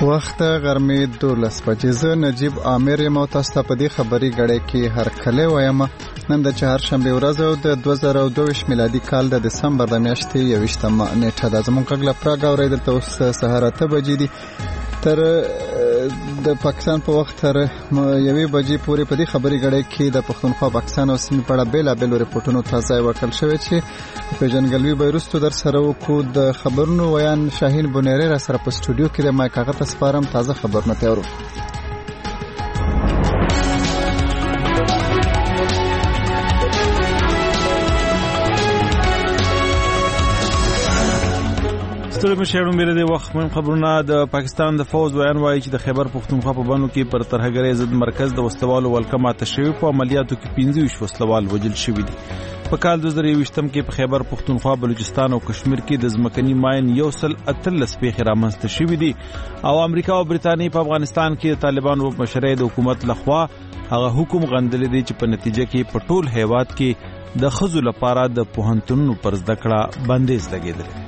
وخت غرمې 12 بجې. زه نجیب عامر یم او تاسو ته په دې خبري غړې کې هرکله وایم. نن د چهارشنبه ورځ او د 2022 میلادي کال د دسمبر د میاشتې 21 نیټه ده. زموږ غږ له پراګ اورېدل ته اوس سهار 8 بجې دي. تر د پاکستان په وخت تر 1 بجې پورې په دې خبري غړې کې د پښتونخوا پاکستان او سیمې په اړه بیلابل ریپورتونو تازه ورکړل شوی چې په جنګلوي بیرستو در سره وکړو. د خبرونو ویان شاهین بونیری را سره په سټوډیو کې د مایک هغه ته سپارم. تازه خبرونه تیارو. ستړي مشرانو مې د وخت مهم خبرونه. د پاکستان د فوز بیان وایي چې د خیبر پښتونخوا په بانو کې پر ترهګرۍ ضد مرکز د وسلوالو ولکه ماته شوی. په عملیاتو کې 25 وسلوال وژل شوي دي. په کال 2023 کې په خیبر پښتونخوا، بلوچستان او کشمیر کې د ځمکني ماین 113 پیښې رامنځته شوي دي او امریکا او برتانیې په افغانستان کې د طالبانو په مشرۍ د حکومت لخوا هغه حکم غندلې دي چې په نتیجه کې په ټول هیواد کې د ښځو لپاره د پوهنتونونو پر زده کړه بندیز لګېدلی.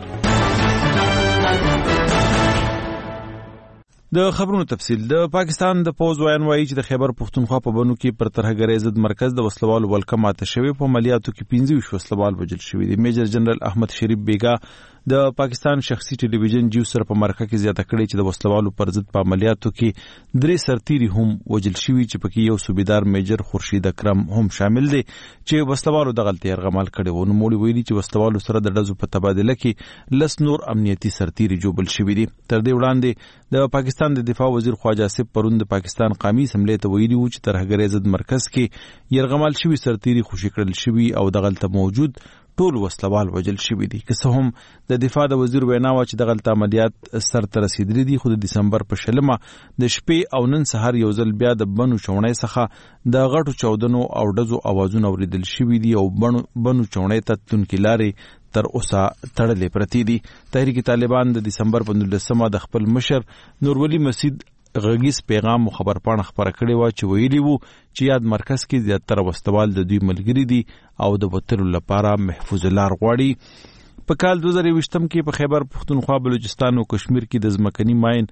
د خبرونو تفصیل. د پاکستان د پوز ویان وایي چې د خیبر پښتونخوا په بنو کې پر ترهګرۍ ضد مرکز د وسلوالو ولکه ماته شوی. په عملیاتو کې 25 وسلوال وژل شوي دي. میجر جنرال احمد شریف بیگا د پاکستان شخصي ټلویزیون جیو سره په مرکه کې زیاته کړې چې د وسلوالو پر ضد په عملیاتو کې 3 سرتیري هم وژل شوي چې پکې یو صوبیدار میجر خورشید اکرم هم شامل دي چې وسلوالو د غلطي ارغمال کړي وو. نو موږ ویلي چې وسلوالو سره د ډزو په تبادله کې 10 نور امنیتي سرتیري جوړل شوي دي. تر دې وړاندې د پاکستان د دفاع وزیر خواجه آصف پرون د پاکستان قومي اسمبلی ته ویلي و چې ترهګرۍ ضد مرکز کې يرغمال شوي سرتیري خوشي کړل شوي او د غلطه موجود ټول وسلوال وژل شوي دي. که څه هم د دفاع د وزیر وینا و چې د غلطه عملیات سر ته رسیدلي دي، خو د دسمبر په 20 د شپې او نن سهار یو ځل بیا د بنو چونړۍ څخه د غټو چاودنو او ډزو اوازونه اوریدل شوي دي او بنو چونړۍ ته تونکي لارې تر اوسه تړلې پرتې دي. تحریک طالبان د دسمبر په 19 د خپل مشر نورولي مسعود غږیز پیغام او خبرپاڼه خبره کړې و چې ویلي وو چې یاد مرکز کې زیاتره وسلوال د دوی ملګري دي او د وتلو لپاره محفوظ لار غواړي. په کال 2020 کې په خیبر پښتونخوا، بلوچستان او کشمیر کې د ځمکني ماین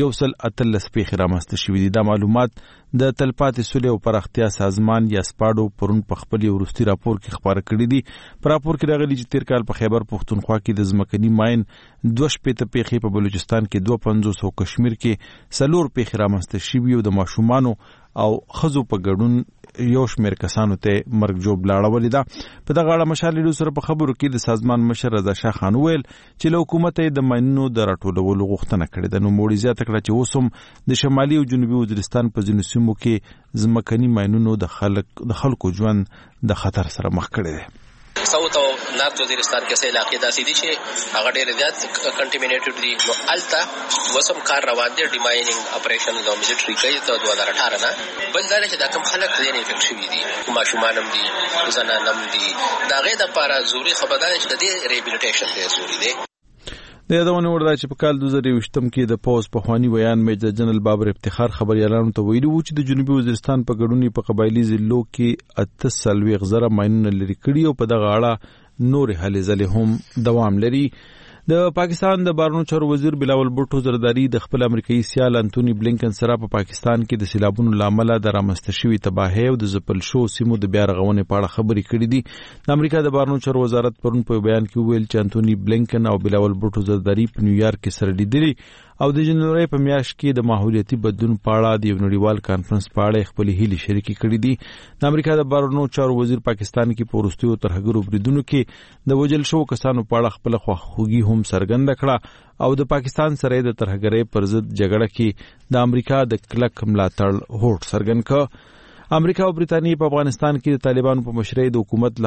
113 پیښې رامنځته شوي دي. دا معلومات د تلپاتې سولې او پراختیا سازمان یا سپاډو پرون په خپل وروستي راپور کې خبره کړې دي. په راپور کې راغلي چې تیر کال په خیبر پښتونخوا کې د ځمکني ماین 2 پیښې، په بلوچستان کې 250 او کشمیر کې 4 پیښې رامنځته شوي او د ماشومانو او خزو په ګډون یو شمېر کسانو ته مرګ جوړ لاړولې ده. په دغه اړه مشالې سره په خبرو کې د سازمان مشر رضا شاه خان ویل چې له حکومت یې د ماینونو د راټولولو غوښتنه کړې ده. نو موږ زیاته کړه چې اوس هم د شمالي او جنوبي وزیرستان په ځینو سیمو کې ځمکني ماینونو د خلکو ژوند د خطر سره مخ کړی دی. ساوث او نارت وزیرستان کې څه علاقې داسې دي چې هغه ډېر زیات کنټامینیټډ دي. نو الته وسم کار روان دي، ډیماینینګ اپریشنز او ملټری کوي ته 2018 نه. بل دا چې دا کوم خلک ځین انفیکټ شوي دي، ماشومان هم دي، زنان هم دي، دا غي د لپاره ضروري خبردار چې د دې ریهابیلیټیشن دی ضروري دی. د یادونه وړ ده چې په کال 2020 کې د پوز په خواني ویان میجر جنرال بابر افتخار خبريالانو ته ویلي و چې د جنوبي وزیرستان په ګډونی په قبایلی ضلعو کې 38 ماینونه لري کړي او په دغه اړه نور هلې ځلې هم دوام لري. د پاکستان د بهرنیو چارو وزیر بلاول بوټو زرداری د خپل امریکایي سیال انټونی بلینکن سره په پاکستان کې د سیلابونو لامل د رامنځته شوي تباهۍ او د ځپل شو سیمو د بیا رغونې په اړه خبرې کړې دي. د امریکا د بهرنیو چارو وزارت پرون په بیان کې ویل چې انټونی بلینکن او بلاول بوټو زرداری په نیویارک کې سره لیدلي او د جنوري په میاشت کې د ماحولیاتي بدلون په اړه د یو نړیوال کانفرنس په اړه خپل هیلې شریکې کړې دي. د امریکا د بهرنیو چارو وزیر پاکستان کې په وروستیو ترهګرو بریدونو کې د وژل شوو کسانو په اړه خپل خواخوږي هم څرګنده کړه او د پاکستان سره د ترهګرۍ پر ضد جګړه کې د امریکا د کلک ملاتړ هوډ څرګند کړ. امریکا او برتانیې په افغانستان کې د طالبانو په مشرۍ د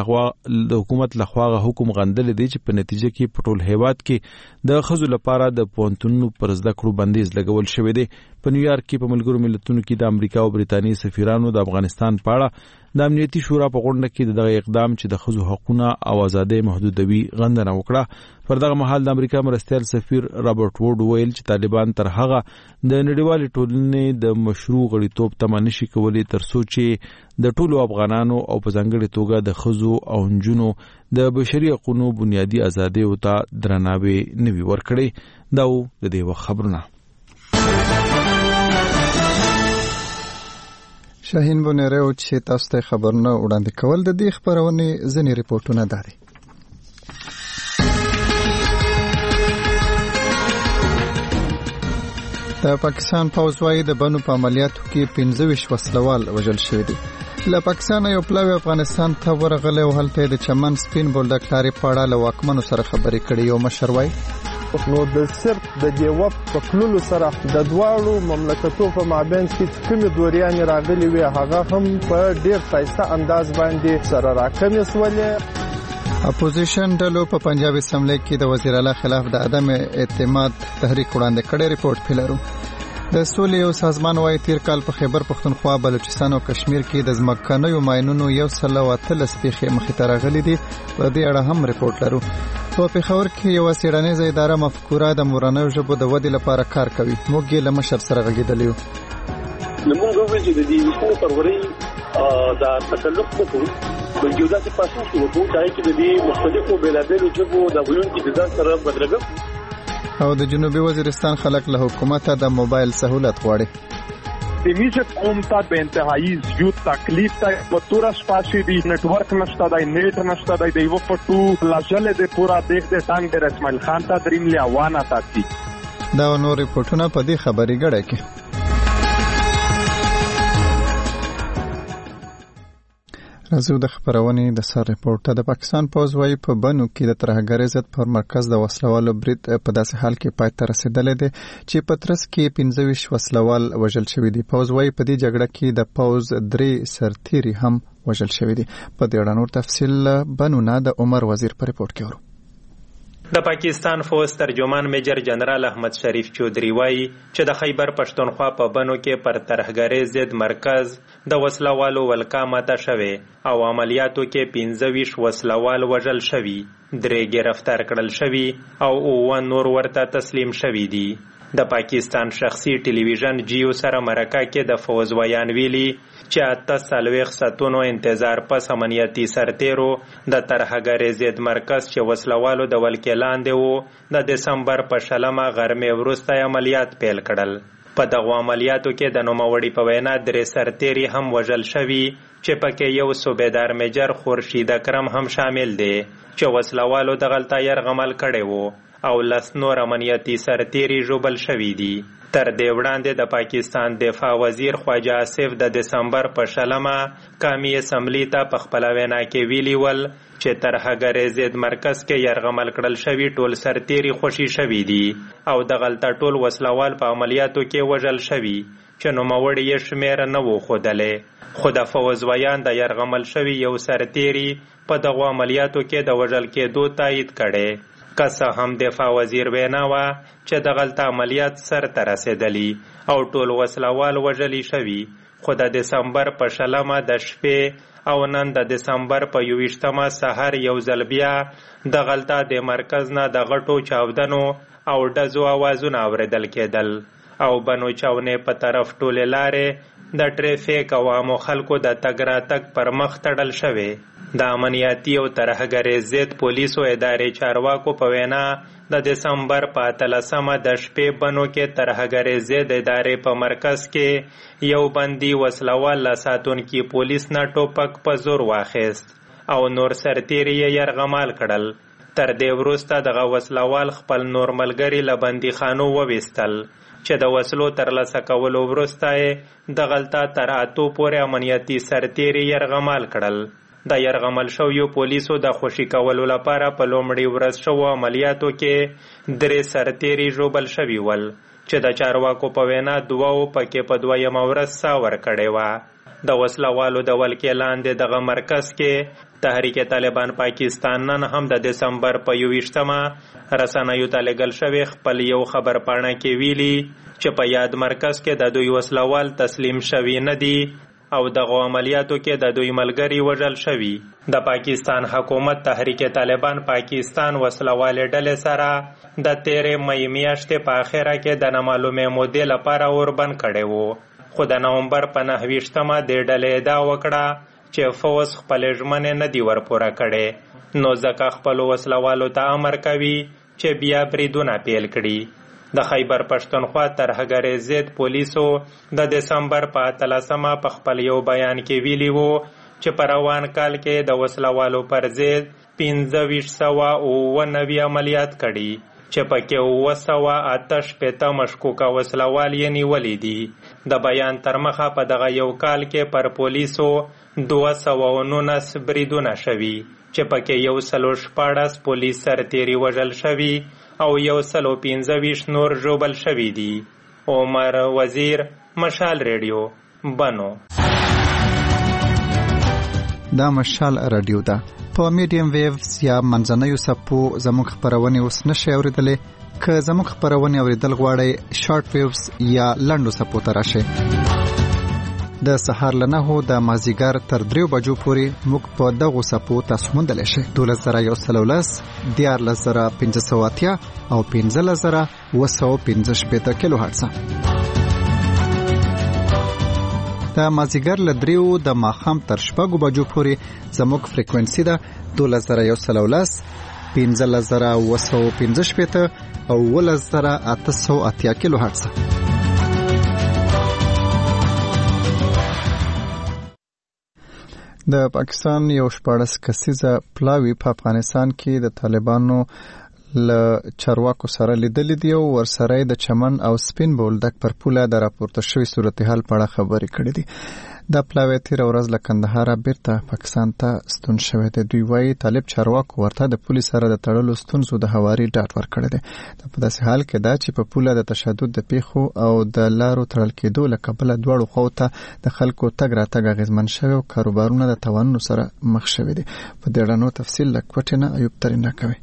حکومت لخوا حکم غندل دي چې په نتیجه کې په ټول هیواد کې د خزو لپاره د پوهنتونونو پر زده کړو بندیز لګول شوی دی. په نیویارک کې په ملګرو ملتونو کې د امریکا او برتانیې سفیرانو د افغانستان په اړه د امنیتي شورا په غونډه کې دغه اقدام چې د خزو حقوقونه او ازادۍ محدودوي غندنه وکړه. پر دغه مهال د امریکا مرستیال سفیر رابرټ وورډ ویل چې طالبان تر هغه د نړیوالې ټولنې د مشروع غړیتوب تمه نشي کولی تر څو چې د ټولو افغانانو او په ځانګړې توګه د خزو او نجونو د بشري حقوقو بنیادی ازادۍ او ته درناوی نوي ورکړي. دا و د دې خبرونه. شاهین بونیره او چې تاسو ته خبرونه وړاندې کول د دې خبرونې ځینې ریپورتونه دي. د پاکستان پوځ وايي د بنو په عملیاتو کې 25 وسلوال وژل شوي دي. له پاکستان یو پلاوی افغانستان ته ورغلی او هلته د چمن سپین بولدک لارې په اړه له واکمنو سره خبرې کړي. یو مشر وايي نو د صرف د دیوب په کلولو سره د دواړو مملکتو په مابین کې کومې دوریانې راغلي وي هغه هم په ډیر ښایسته انداز باندې سره راکمې سولې. اپوزیشن ډلو په پنجاب اسمبلی کې د وزیر اعلی خلاف د عدم اعتماد تحریک وړاندې کړی. ریپورت پیلرو د سولې یو سازمان وايي تیر کال په خیبر پختونخوا، بلوچستان او کشمیر کې د ځمکنیو ماینونو 113 پیښې مخې ته راغلي دي. په دې اړه هم ریپورت لرو. په پېښور کې یو څېړنیزه اداره مفکوره د مورنیو ژبو د ودې لپاره کار کوي. موږ یې له مشر سره غږېدلی یو. موږ وایو چې د دې فروری د تکلف وکړو په یو ځای پاسو شو په ځای کې د دې مختلفو بلابلو ژبو د ویونکو د ځان سره بدرګم او د جنوبي وزیرستان خلک له حکومته د موبایل سہولت غواړي. میشه قوم ته به انتهایی زیات تکلیف ته متور شپاشي دی نتورک نشته دی نیټ نشته دی د یو پټو لاجل د پورا دیخ د څنګه د اسماعیل خان ته دریم لیوانه تاکي. دا نور ریپورتونه په دې خبري غړې کې. راځو د خبرونې د سر ریپورت. د پاکستان پوځ وايي په بنو کې د ترهګرۍ ضد پر مرکز د وسلوالو برید په داسې حال کې پای ته رسیدلی دی چې په ترڅ کې 25 وسلوال وژل شوي دي. پوځ وايي په دې جګړه کې د پوځ 3 سرتیري هم وژل شوي دي. په دې اړه نور تفصیل بنو نه د عمر وزیر په ریپورت کې ورو. د پاکستان فوج ترجمان میجر جنرال احمد شریف چودھری وایي چې د خیبر پښتونخوا په بنو کې پر ترهګرۍ ضد مرکز د وسلوالو ولکه ماته شوې او عملیاتو کې 25 وسلوال وژل شوي، 3 گرفتار کړل شوي او 9 نور ورته تسلیم شوي دي. د پاکستان شخصي ټلویزیون جیو سره مرکه کې د فوز ویان ویلي چې 48 ساعتونو انتظار پس امنیتي سرتیرو د ترهګرۍ ضد مرکز چې وسلوالو د ولکې لاندې وو د دسمبر په 20 غرمې وروسته عملیات پیل کړل. په دغه عملیاتو کې د نوموړي په وینا 3 سرتیري هم وژل شوي چې پکې یو صوبیدار میجر خورشید اکرم هم شامل دی چې وسلوالو دغلته یرغمل کړی وو او 10 نور امنیتي سرتیري ژوبل شوي دي. تر دې وړاندې د پاکستان دفاع وزیر خواجه آصف د دسمبر په 20 قومي اسمبلی ته په خپله وینا کې ویلي ول چې ترهګرۍ ضد مرکز کې یرغمل کړل شوي ټول سرتیري خوشي شوي دي او دغلته ټول وسلوال په عملیاتو کې وژل شوي چې نوموړي یې شمېر نه و ښودلی. خو د فوز ویان د یرغمل شوي یو سرتیري په دغو عملیاتو کې د وژل کېدو تایید کړی. که څه هم دفاع وزیر وینا وه چې دغلته عملیات سر ته رسېدلي او ټول وسلوال وژلي شوي، خو د دسمبر په 20 د شپې او نن د دسمبر په 21 سهار یو ځل بیا دغلته د مرکز نه د غټو چاودنو او ډزو اوازونه اورېدل کېدل او بنو چاونې په طرف ټولې لارې د ټریفیک او عامو خلکو د تګ راتګ پر مخ تړل شوې. د امنیتي او ترهګرۍ ضد پولیسو ادارې چارواکو په وینا د دسمبر په 13 د شپې بنو کې ترهګرۍ ضد ادارې په مرکز کې یو بندي وسلوال له ساتونکي پولیس نه ټوپک په زور واخیست او نور سرتیري یې یرغمال کړل. تر دې وروسته دغه وسلوال خپل نور ملګري له بندیخانو وویستل چې د وسلو ترلاسه کولو وروسته یې دغلته تر 8 پورې امنیتي سرتیري یرغمال کړل. د یرغمل شویو پولیسو د خوشي کولو لپاره په لومړي ورځ شوو عملیاتو کې 3 سرتیري ژوبل شوي ول چې د چارواکو په وینا 2 پکې په 2یم ورځ ساه ورکړې وه. د وسلوالو د ولکې لاندې دغه مرکز کې تحریک طالبان پاکستان نن هم د دسمبر په 21 رسنیو ته لېږل شوی خپل یو خبرپاڼه کې ویلي چې په یاد مرکز کې د دوی وسلوال تسلیم شوي نه دي او دغه عملیاتو کې د دوی ملګري وژل شوي. د پاکستان حکومت تحریک طالبان پاکستان وسلوالې ډلې سره د 13 مې میاشتې په اخره کې د نامعلومې مودې لپاره اوربند کړی وو، خو د نومبر په 29 د ډلې ادعا وکړه چې فوز خپل ژمنې نه دي ورپوره کړې، نو ځکه خپلو وسلوالو ته امر کوي چې بیا بریدونه پیل کړي. د خیبر پښتونخوا ترهګرۍ ضد پولیسو د دسمبر په 13 په خپل یو بیان کې ویلي وو چې په روان کال کې د وسلوالو پر ضد 1590 عملیات کړي چې پکې 958 مشکوکه وسلوال یې نیولي دي. د بیان تر مخه په دغه یو کال کې پر پولیسو 219 بریدونه شوي چې پکې 114 پولیس سرتیري وژل شوي او 125 نور ژوبل شوي دي. عمر وزیر، مشال ریډیو، بنو. دا مشال رادیو ده. په میډیم ویوز یا منځنیو سپو زموږ خپرونې اوس نشئ اورېدلی. که زموږ خپرونې اورېدل غواړئ شارټ ویوز یا لنډو سپو ته راشئ. د سهار له 9 د مازدیګر تر 3 بجو پورې موږ په دغو سپو تاسو موندلی شئ. 12110 14580 او 15715 کیلو هرتز. د مازدیګر له 3 د ماښام تر 6 بجو پورې زموږ فریکوئنسي ده 12110 15715 او 11880 کیلو هرتز. د پاکستان یو 14 کسیزه پلاوی په افغانستان کې د طالبانو له چارواکو سره لیدلې دي او ورسره د چمن او سپین بولدک پر پوله د راپورته شوی صورتحال په اړه خبرې کړې دي. د پلاوی تیر ورځ له کندهار بیرته پاکستان ته ستون شوی دی. دوی وایي طالب چارواکو ورته د پولیس سره د تړلو ستونزو د هواري ډاډ ورکړی دی. په داسې حال کې دا چې په پوله د تشدد د پیښو او د لارو تړل کېدو له کبله دواړو خواو ته د خلکو تګ راتګ اغېزمن شوی او کاروبارونه د تاوانونو سره مخ شوي دي. په دې اړه تفصیل له کوټې نه ایوب ترین راکوي.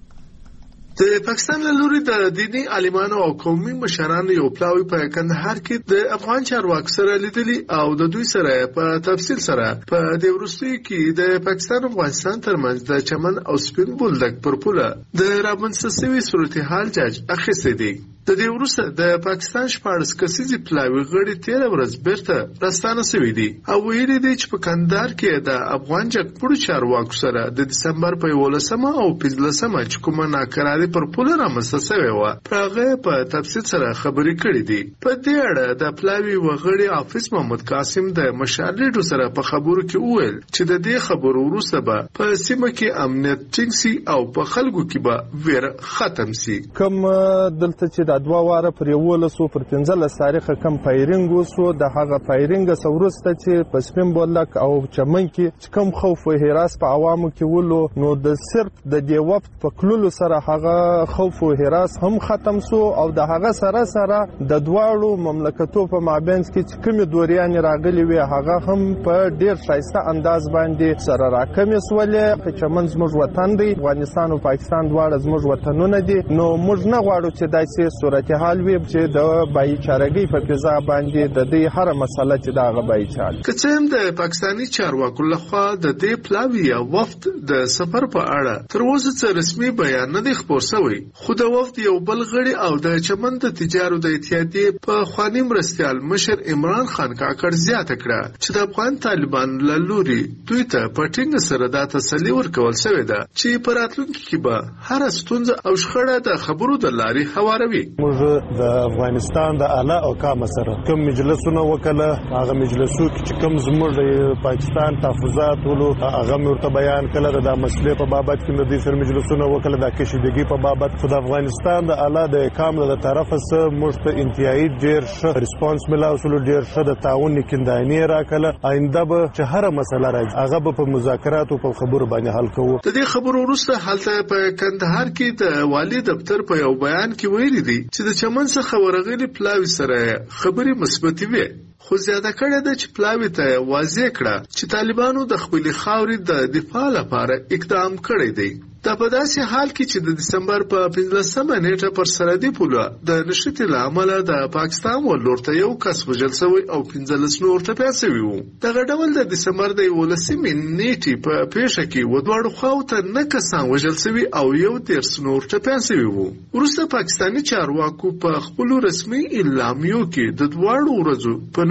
د پاکستان له لوري د دینی عالمانو او قومي مشرانو یو پلاوی په کندهار کې د افغان چارواکو سره لیدلي او د دوی سره په تفصیل سره په دې وروستیو کې د پاکستان او افغانستان ترمنځ د چمن او سپین بولدک پر پوله د رامنځته شوي صورتحال جاج اخیستی دی. د دې وروسته د پاکستان 14 کسیزې پلاوی غړي 13 ورځ بیرته راستانه شوي دي او ویلي دي چې په کندهار کې د افغان جګپوړو چارواکو سره د دسمبر په 11 او 15 چې کومه ناکراري پر پوله رامنځته شوې وه پر هغه په تفصیل سره خبرې کړې دي. په دې اړه د پلاوی وغړي حافظ محمد قاسم د مشال ریډیو سره په خبرو کې وویل چې د دې خبرو وروسته به په سیمه کې امنیت ټینګ سي او په خلکو کې به ویره ختم سي. کوم دلته چې د 2 واره پر 11 پر 15 تاریخه کم فایرینګ وسو د هغه فایرینګ سورسته چې په سپین بولدک او چمن کې کم خوف او هراس په عوامو کې ولو نو د صرف د دې وخت په کلولو سره هغه خوف او هراس هم ختم سو او د هغه سره د دواړو مملکتو په مابین کې چې کوم دوریان راغلي وي هغه هم په ډیر شایسته انداز باندې سره راکمې سولې. په چمن زموږ وطن دی، افغانستان او پاکستان دواړه زموږ وطنونه دي، نو موږ نه غواړو چې داسې صورتحال وي چې د بایچارګۍ په فضا باندې د دې هر مسله چې دا بایچار که څه هم د پاکستاني چارواکو لخوا د دې پلاوی یا وفد د سفر په اړه تر اوسه څه رسمي بیان نه دی خپور شوی، خو د وفد یو بل غړي او د چمن د تجارو د اتحادیې په خواني مرستیال مشر عمران خان کاکړ زیاته کړه چې د افغان طالبان له لوري دوی ته په ټینګ سره دا تسلي ورکول شوې ده چې په راتلونکي کې به هر ستونزه او شخړه د خبرو د لارې هواروي. د افغانستان د اعلی او کام سره کوم مجلسونه وکړه، هغه مجلسو چې کوم زموږ د پاکستان تحفظات ولو هغه ورته بیان کړه د مسلې په بابت کې د سر مجلسونه وکړه د کشیدګي په بابت. خو د افغانستان د اعلی د کام له طرفه سره موږ ته انتهایی ډیر ښه ریسپانس ملاو شو، ډیر ښه د تعاون کیندانی راکړه. آینده به چې هر مسله راځي هغه په مذاکرات او په خبرو باندې حل کوو. د دې خبرو وروسته حالت په کندهار کې د والی دفتر په یو بیان کې ویلي دي چې د چمن څخه ورغلي پلاوی سره خبرې مثبتې وي، خو زیاته کړه ده چې پلاوی ته واضح کړه چې طالبانو د خپلې خاورې د دفاع لپاره اقدام کړی دی. دا په داسې حال کې چې د دسمبر په 15 نیټه پر سرحدي پوله د نښتې له امله د پاکستان ولور ته یو کس وژل شوی او 15 نور ټپیان شوي وو. دغه ډول د دسمبر د 11 نیټې په پیښه کې دواړو خواو ته 9 کسان وژل شوي او 11 نور ټپیان شوي وو. وروسته پاکستاني چارواکو په خپلو رسمي اعلامیو کې د دواړو ورځو په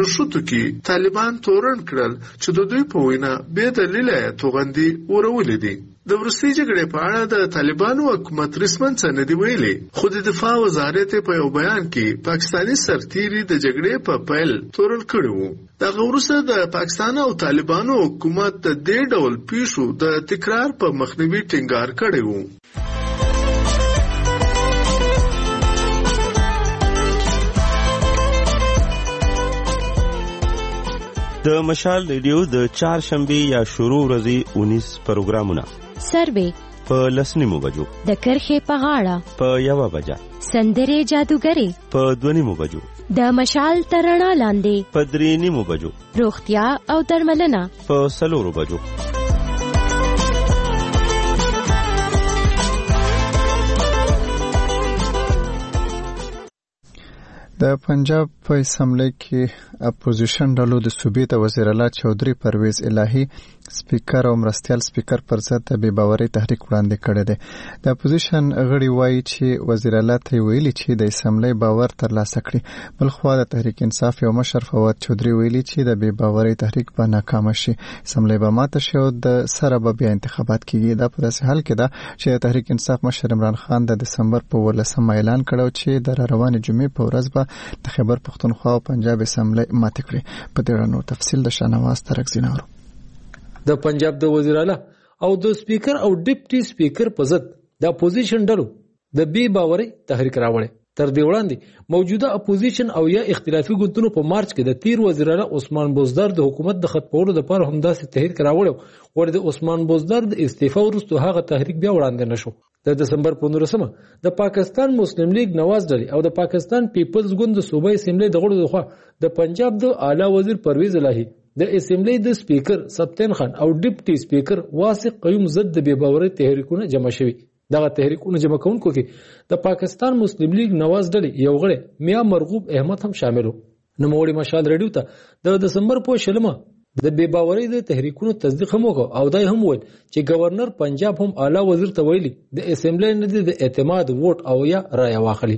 نشوتو کې طالبان تورن کړل چې د دوی په وینا بې دلیله توغندي ورولې دي. د وروستۍ جګړې په اړه د طالبانو حکومت رسمن څه نه دی ویلي، خو د دفاع وزارت په یو بیان کې پاکستاني سرتیري د جګړې په پیل تورن کړي وو. دغه وروسته د پاکستان او طالبانو حکومت د دې ډول پیښو د تکرار په مخنیوي ټینګار کړی وو. د مشال ریډیو د چهارشنبه یا شروع ورځې 19 پروګرامونه سروې په لسنیمو بجو، د کرخې په غاړه په 1 بجه، سندرې جادوګرې په 2 بجو، د مشال ترڼا لاندې په 3 بجو، روغتیا او درملنه په 4 بجو. د پنجاب په اسمبلی کې اپوزیشن ډلو د صوبې د وزیر اعلی چودري پرویز الهی سپیکر او مرستیال سپیکر پر ضد د بې باورۍ تحریک وړاندې کړی دی. د اپوزیشن غړي وایي چې وزیر اعلی ته ویلي چې د اسمبلی باور ترلاسه کړي. بلخوا د تحریک انصاف یو مشر فواد چودري ویلي چې د بې باورۍ تحریک به ناکام شي، اسمبلی به ماته شي او د سره به بیا انتخابات کیږي. دا په داسې حال کې ده چې د تحریک انصاف مشر عمران خان د دسمبر په 18 اعلان کړو چې د روانې جمعې په ورځ به د خیبر پښتونخوا او پنجاب اسمبلی ماته کړي. په دې اړه تفصیل د شاهنواز ترک زیناورو. د پنجاب د وزیر اعلی او د سپیکر او ډیپټي سپیکر په ضد د اپوزیشن ډلو د بې باورۍ تحریک راوړی. تر دې وړاندې موجوده اپوزیشن او یا اختلافي ګوندونو په مارچ کې د تیر وزیر اعلی عثمان بوزدار د حکومت د ختمولو لپاره همداسې تحریک راوړی، ور د عثمان بوزدار د استعفا وروسته هغه تحریک بیا وړاندې نشو. د دسمبر په 19 د پاکستان مسلم لیگ نواز ډلې او د پاکستان پیپلز ګوند د صوبایي اسمبلی د غړو لخوا د پنجاب د اعلی وزیر پرویز الهی، د اسمبلی د سپیکر سبتین خان او ډیپټي سپیکر واسق قیوم ضد د بې باورۍ تحریکونه جمع شوي. دغه تحریکونه جمع کوونکو کې د پاکستان مسلم لیگ نواز ډلې یو غړی میا مرغوب احمد هم شامل و. نوموړي مشال ریډیو ته د دسمبر په 16 د بې باورۍ د تحریکونو تصدیق هم وکړ او دا هم ویل چې گورنر پنجاب هم اعلی وزیر ته ویلي د اسمبلی نه د اعتماد ووټ او یا رایه واخلي.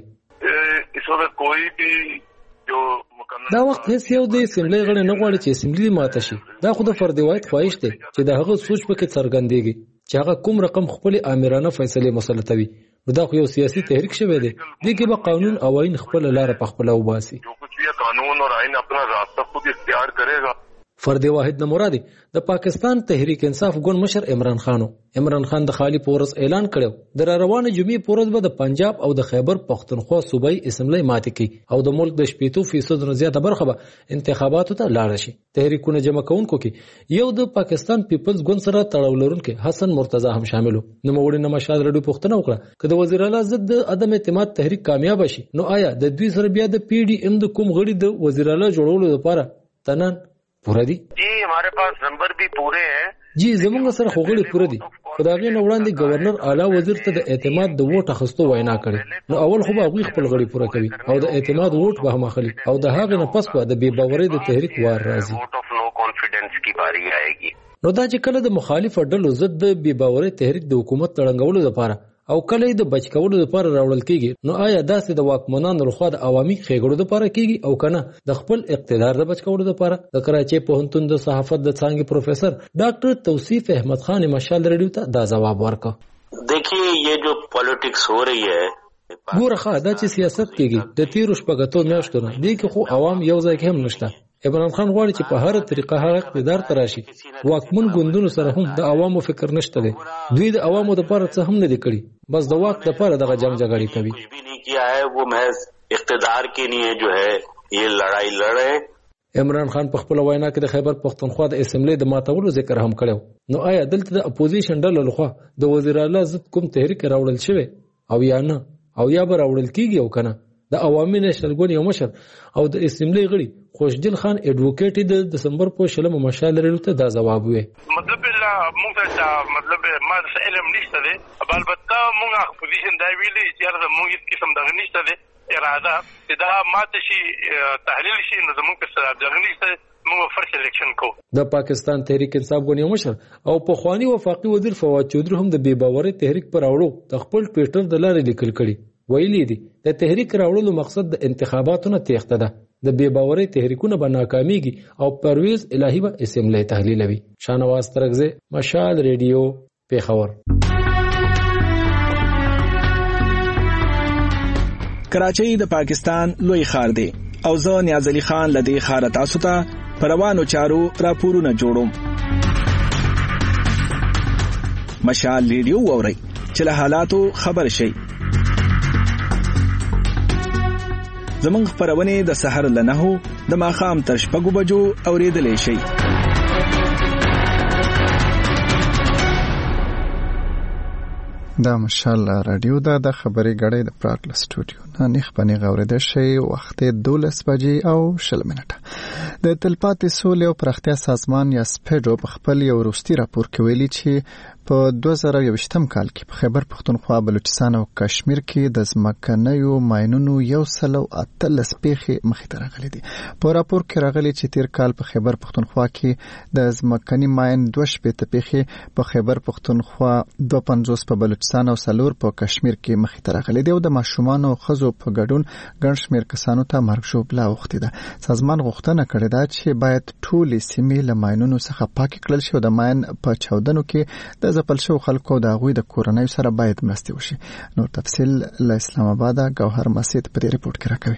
دا وخت هیڅ یو د اسمبلی غړی نه غواړي چې اسمبلی ماته شي. دا خو د فرد واحد خواهش دی چې د هغه سوچ پکې څرګندېږي چې هغه کوم رقم خپل آمرانه فیصله مسلطوي. دا خو یو سیاسي تحریک شوی دی، دې کې به قانون او آئین خپل لار په خپل وباسي. قانون اور آئین اپنا راستہ خود اختیار کرے گا. فرد واحد نه مرادي د پاکستان تحریک انصاف ګوند مشر عمران خانو. عمران خان د خالی پورس اعلان کړو د روانه جمعې پورس به د پنجاب او د خیبر پښتونخوا صوبایي اسمبلی ماتې کوي او د ملک د 80% نه زیاته برخه به انتخاباتو ته لاړ شي. تحریکونه جمع کوونکو کې یو د پاکستان پیپلز ګوند سره تړاو لرونکي حسن مرتضی هم شامل و. نو موړي نماشاد رډو پښتنه وکړه چې د وزیر اعلی ضد د عدم اعتماد تحریک کامیاب شي نو آیا د دوی سره بیا د پی ډی ایم د کوم غړي د وزیر اعلی جوړولو لپاره تنن پورا دي؟ جی ہمارے پاس نمبر بھی پورے ہیں. جی زمونږ سره خوغړي پوره دي. خدای نه وړاندې گورنر اعلی وزیر ته د اعتماد د ووټ اخستو وینا کړي. نو اول خو به خپل غړي پوره کوي او د اعتماد ووټ به هم اخلي او د هغه نه پس به د بې باورۍ د تحریک وار راځي. ووټ اف نو کانفیډنس کی باری آئے گی. نو دا چې کله د مخالف ډلو ضد د بې باورۍ تحریک د حکومت تړنګولو لپاره او کله د بچ کولو لپاره راوړل کیږي نو آیا داسې د واکمنانو لخوا د عوامي ښېګړو لپاره کیږي او کنه د خپل اقتدار د بچ کولو لپاره؟ د کراچۍ پوهنتون د صحافت د څانګې پروفیسر ډاکټر توصیف احمد خان مشال ریډیو ته دا ځواب ورکړ. دیکھیے یہ جو پالیټکس ہو رہی ہے ګوره دا چې سیاست کیږي د تیرو شپږو میاشتو نه دی کې خو عوام یو ځای کې هم نشته. عمران خان غواړي چې په هر طریقه هغه اقتدار ته راشي. واکمن ګوندونو سره هم د عوامو فکر نشته دی. دوی د عوامو لپاره څه هم نه دي کړي، بس د واک لپاره دغه جنگ جګړې کوي. کچھ بھی نہیں کیا ہے، وہ محض اقتدار کے لیے جو ہے یہ لڑائی لڑ رہے. عمران خان په خپل وینا کې د خیبر پښتونخوا د اسمبلی د ماتولو ذکر هم کړو. نو آیا دلته د اپوزیشن ډلو لخوا د وزیر اعلی ضد کوم تحریک راوړل شوی او یا نه او یا به راوړل کیږي او کنه؟ د عوامي نېشنل ګوند یو مشر او د اسمبلی غړي خوشدل خان ایڈوکیټ د دسمبر په 16 مشال لري ته دا جواب وي. مطلب موږ ته مطلب ما څه علم نشته دی، البته موږ اپوزیشن دا ویلي چې موږ هیڅ قسم دغه نشته دی اراده چې دا ماته شي تحلیل شي نو زموږ څه دغه نشته. موږ فرست الیکشن کو. د پاکستان تحریک انصاف ګوند یو مشر او پخوانی وفاقي وزیر فواد چودري هم د بې باورۍ تحریک پر اړه د خپل ټویټر د لارې لیکل کړي. ویلي دي د تحریک راوړلو مقصد د انتخاباتو نه تېښته ده. د بې باورۍ تحریکونه به ناکامیږي او پرویز الهي به اسمبلی تحلیلوي. شاهنواز ترکزی، مشال ریډیو، پیښور. کراچۍ د پاکستان لوی ښار دی او زه نیاز علي خان لدی ښار تاسو ته پروانو چارو راپورونه جوړوم. مشال ریډیو ووري چې له حالاتو خبر شي. زمونږ خبرونه د سحر له 9 د ماښام تر 6 بجو اوریدلې شي. دا مشال رادیو د خبري غړې د پراټل سټوډیو نه نخ باندې غوړېده شي. وخت 12 بجې او 20 منټه. د تلپاتې سولې او پراختیا سازمان یا سپېډو په خپل یو وروستي راپور کې ویلي چې په 2021م کال کې په خیبر پختونخوا، بلوچستان او کشمیر کې د ځمکنیو ماینونو 113 پیښې مخې ته راغلي دي. په راپور کې راغلي چې تیر کال په خیبر پختونخوا کې د ځمکني ماین 2 پیښې په خیبر پختونخوا، 250 په بلوچستان او 4 په کشمیر کې مخې ته راغلي دي او د ماشومان او ښځو په ګډون ګڼ شمېر کسانو ته مرګ ژوبله اوښتې ده. سازمان غوښتنه کړې ده چې باید ټولې سیمې له ماینونو څخه پاکې کړل شي او د ماین په چاودنو کې د ځپل شوو خلکو د هغوی د کورنیو سره باید مرستې وشي. نور تفصیل له اسلام آباد ګوهر مسید په دې ریپورت کې راکوي.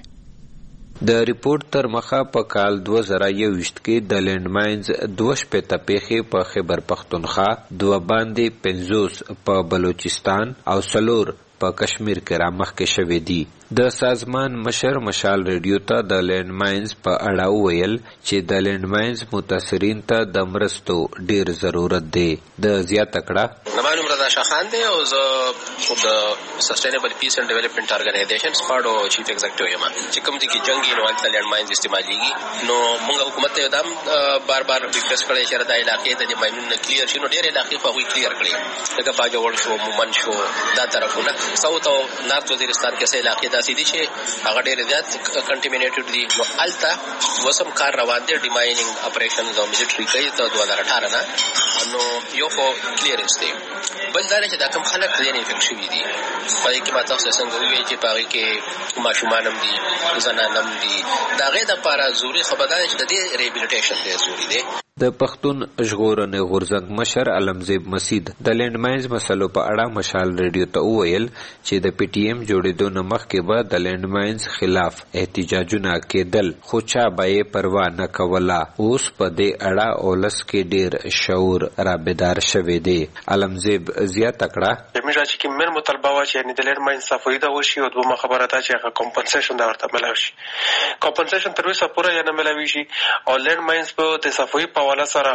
د ریپورت تر مخه په کال 2021 کې د لینډ ماینز 2 پیښې په خیبر پختونخوا، 2 باندې 50 په بلوچستان او 4 په کشمیر کې رامخکې شوې دي. د سازمان مشر مشال ریډیو ته د لینډ ماینز په اړه ویل چې د لینډ ماینز متاثرین ته د مرستو ډیر ضرورت دی. د زیاته کړه نمانوم رضا شاه خان دی او زه د سسټینبل پیس اینڈ ډیولپمنٹ ارګنایزیشن سپاډو چیف ایگزیکټیو یم. چې کوم دي کې جنگي نو الته لینډ ماینز استعماليږي نو موږ حکومت ته دام بار بار ریکوست کړی چې د علاقې د ماینونو کلیر شي. نو ډېر علاقې په وی کلیر کړي لکه باجوړ شو، مومن شو، دا طرفونه ساوث او نارث وزیرستان کې څه علاقې داسې دي چې هغه ډېر زیات کنټامینیټډ دي. نو الته وسم کار روان دی، ډیماینینګ اپریشنز او میلیټری کوي ته 2018 نه. نو یو خو کلیرنس دی، بل دا چې دا کوم خلک ځینې انفیکټ شوي دي په دې کې ما تاسو څنګه وویل چې په هغې کې ماشومان هم دي، زنان هم دي. د هغې دپاره ضروري خبره دا ده چې د دې ریهیبلیټیشن دی ضروري دی. د پښتون ژغورنې غورځنګ مشر علمزیب مسید د لینډ ماینز مسلو په اړه مشال ریډیو ته وویل چې د پی ټی ایم جوړېدو نه مخکې به د لینډ ماینز خلاف احتجاجونه کېدل، خو چا به یې پروا نه کوله. اوس په دې اړه اولس کې ډېر شعور را بیدار شوی دی. علمزیب زیاته کړه زموږ چې کوم من مطالبه وه چې د لینډ ماینز صفایي ده وشي او دومره خبره ده چې هغه کمپنسیشن ده ورته ملاوي شي. کمپنسیشن تر اوسه پوره یې نه ملاوي شي او لینډ ماینز په د صفایي په والا سره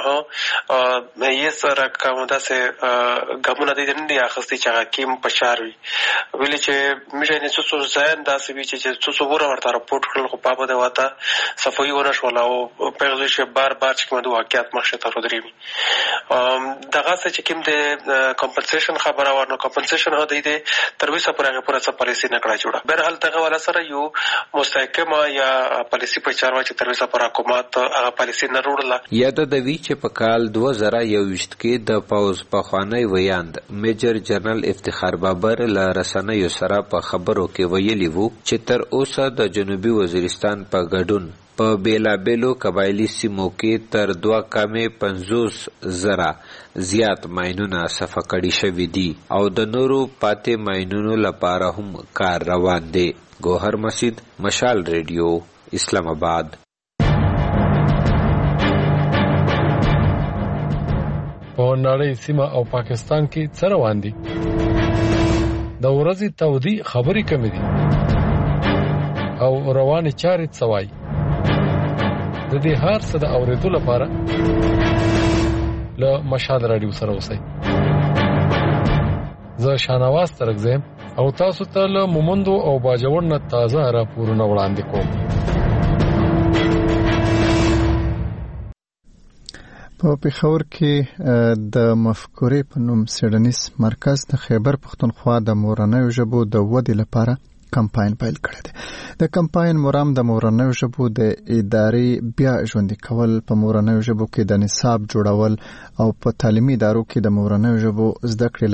یې سره کوم داسې ګامونه دي نه دي اخیستي چې هغه کیم په شار وي. ویلې چې موږ یې څو ځایان داسې وي چې څو وره ورته راپورټ کړل خو په بده واته صفایي ونه شوله او پیغلې چې بار بار چې کوم د واقعیت مخې ته ودرېږي. دغه څه چې کوم د کمپنسیشن خبره ورنه کمپنسیشن هو دی تر اوسه پورې هغه پوره څه پالیسي نه کړه جوړه. بهرحال دغه والا سره یو مستحکمه یا پالیسي په چاروا چې تر اوسه پر حکومت هغه پالیسي نه وروړله. یاد د وی چې په کال 2021 کې د پوز پخوانی ویاند میجر جنرال افتخار بابر له رسنیو سره په خبرو کې ویلي وو چې تر اوسه د جنوبي وزیرستان په ګډون په بیلابیلو قبایلی سیمو کې تر 250,000 زیات ماینونه صفه کړي شوي دي او د نورو پاتې ماینونو لپاره هم کار روان دی. ګوهر مسید، مشال ریډیو، اسلام آباد. په نړۍ سیمه او پاکستان کې څه روان دي؟ د ورځې تودې خبرې کمې دي او روانې چارې څه وایي؟ د دې هر څه د اورېدو لپاره له مشال راډیو سره اوسئ. زه شاهنواز ترکزی او تاسو ته له مومندو او باجوړ نه تازه راپورونه وړاندې کوم. په پېښور کې د مفکورې په نوم څېړنیز مرکز د خیبر پښتونخوا د مورنیو ژبو د ودې لپاره کمپاین پیل کړی دی. د کمپاین مرام د مورنیو ژبو د ادارې بیا ژوندي کول، په مورنیو ژبو کې د نصاب جوړول او په تعلیمي ادارو کې د مورنیو ژبو زده کړې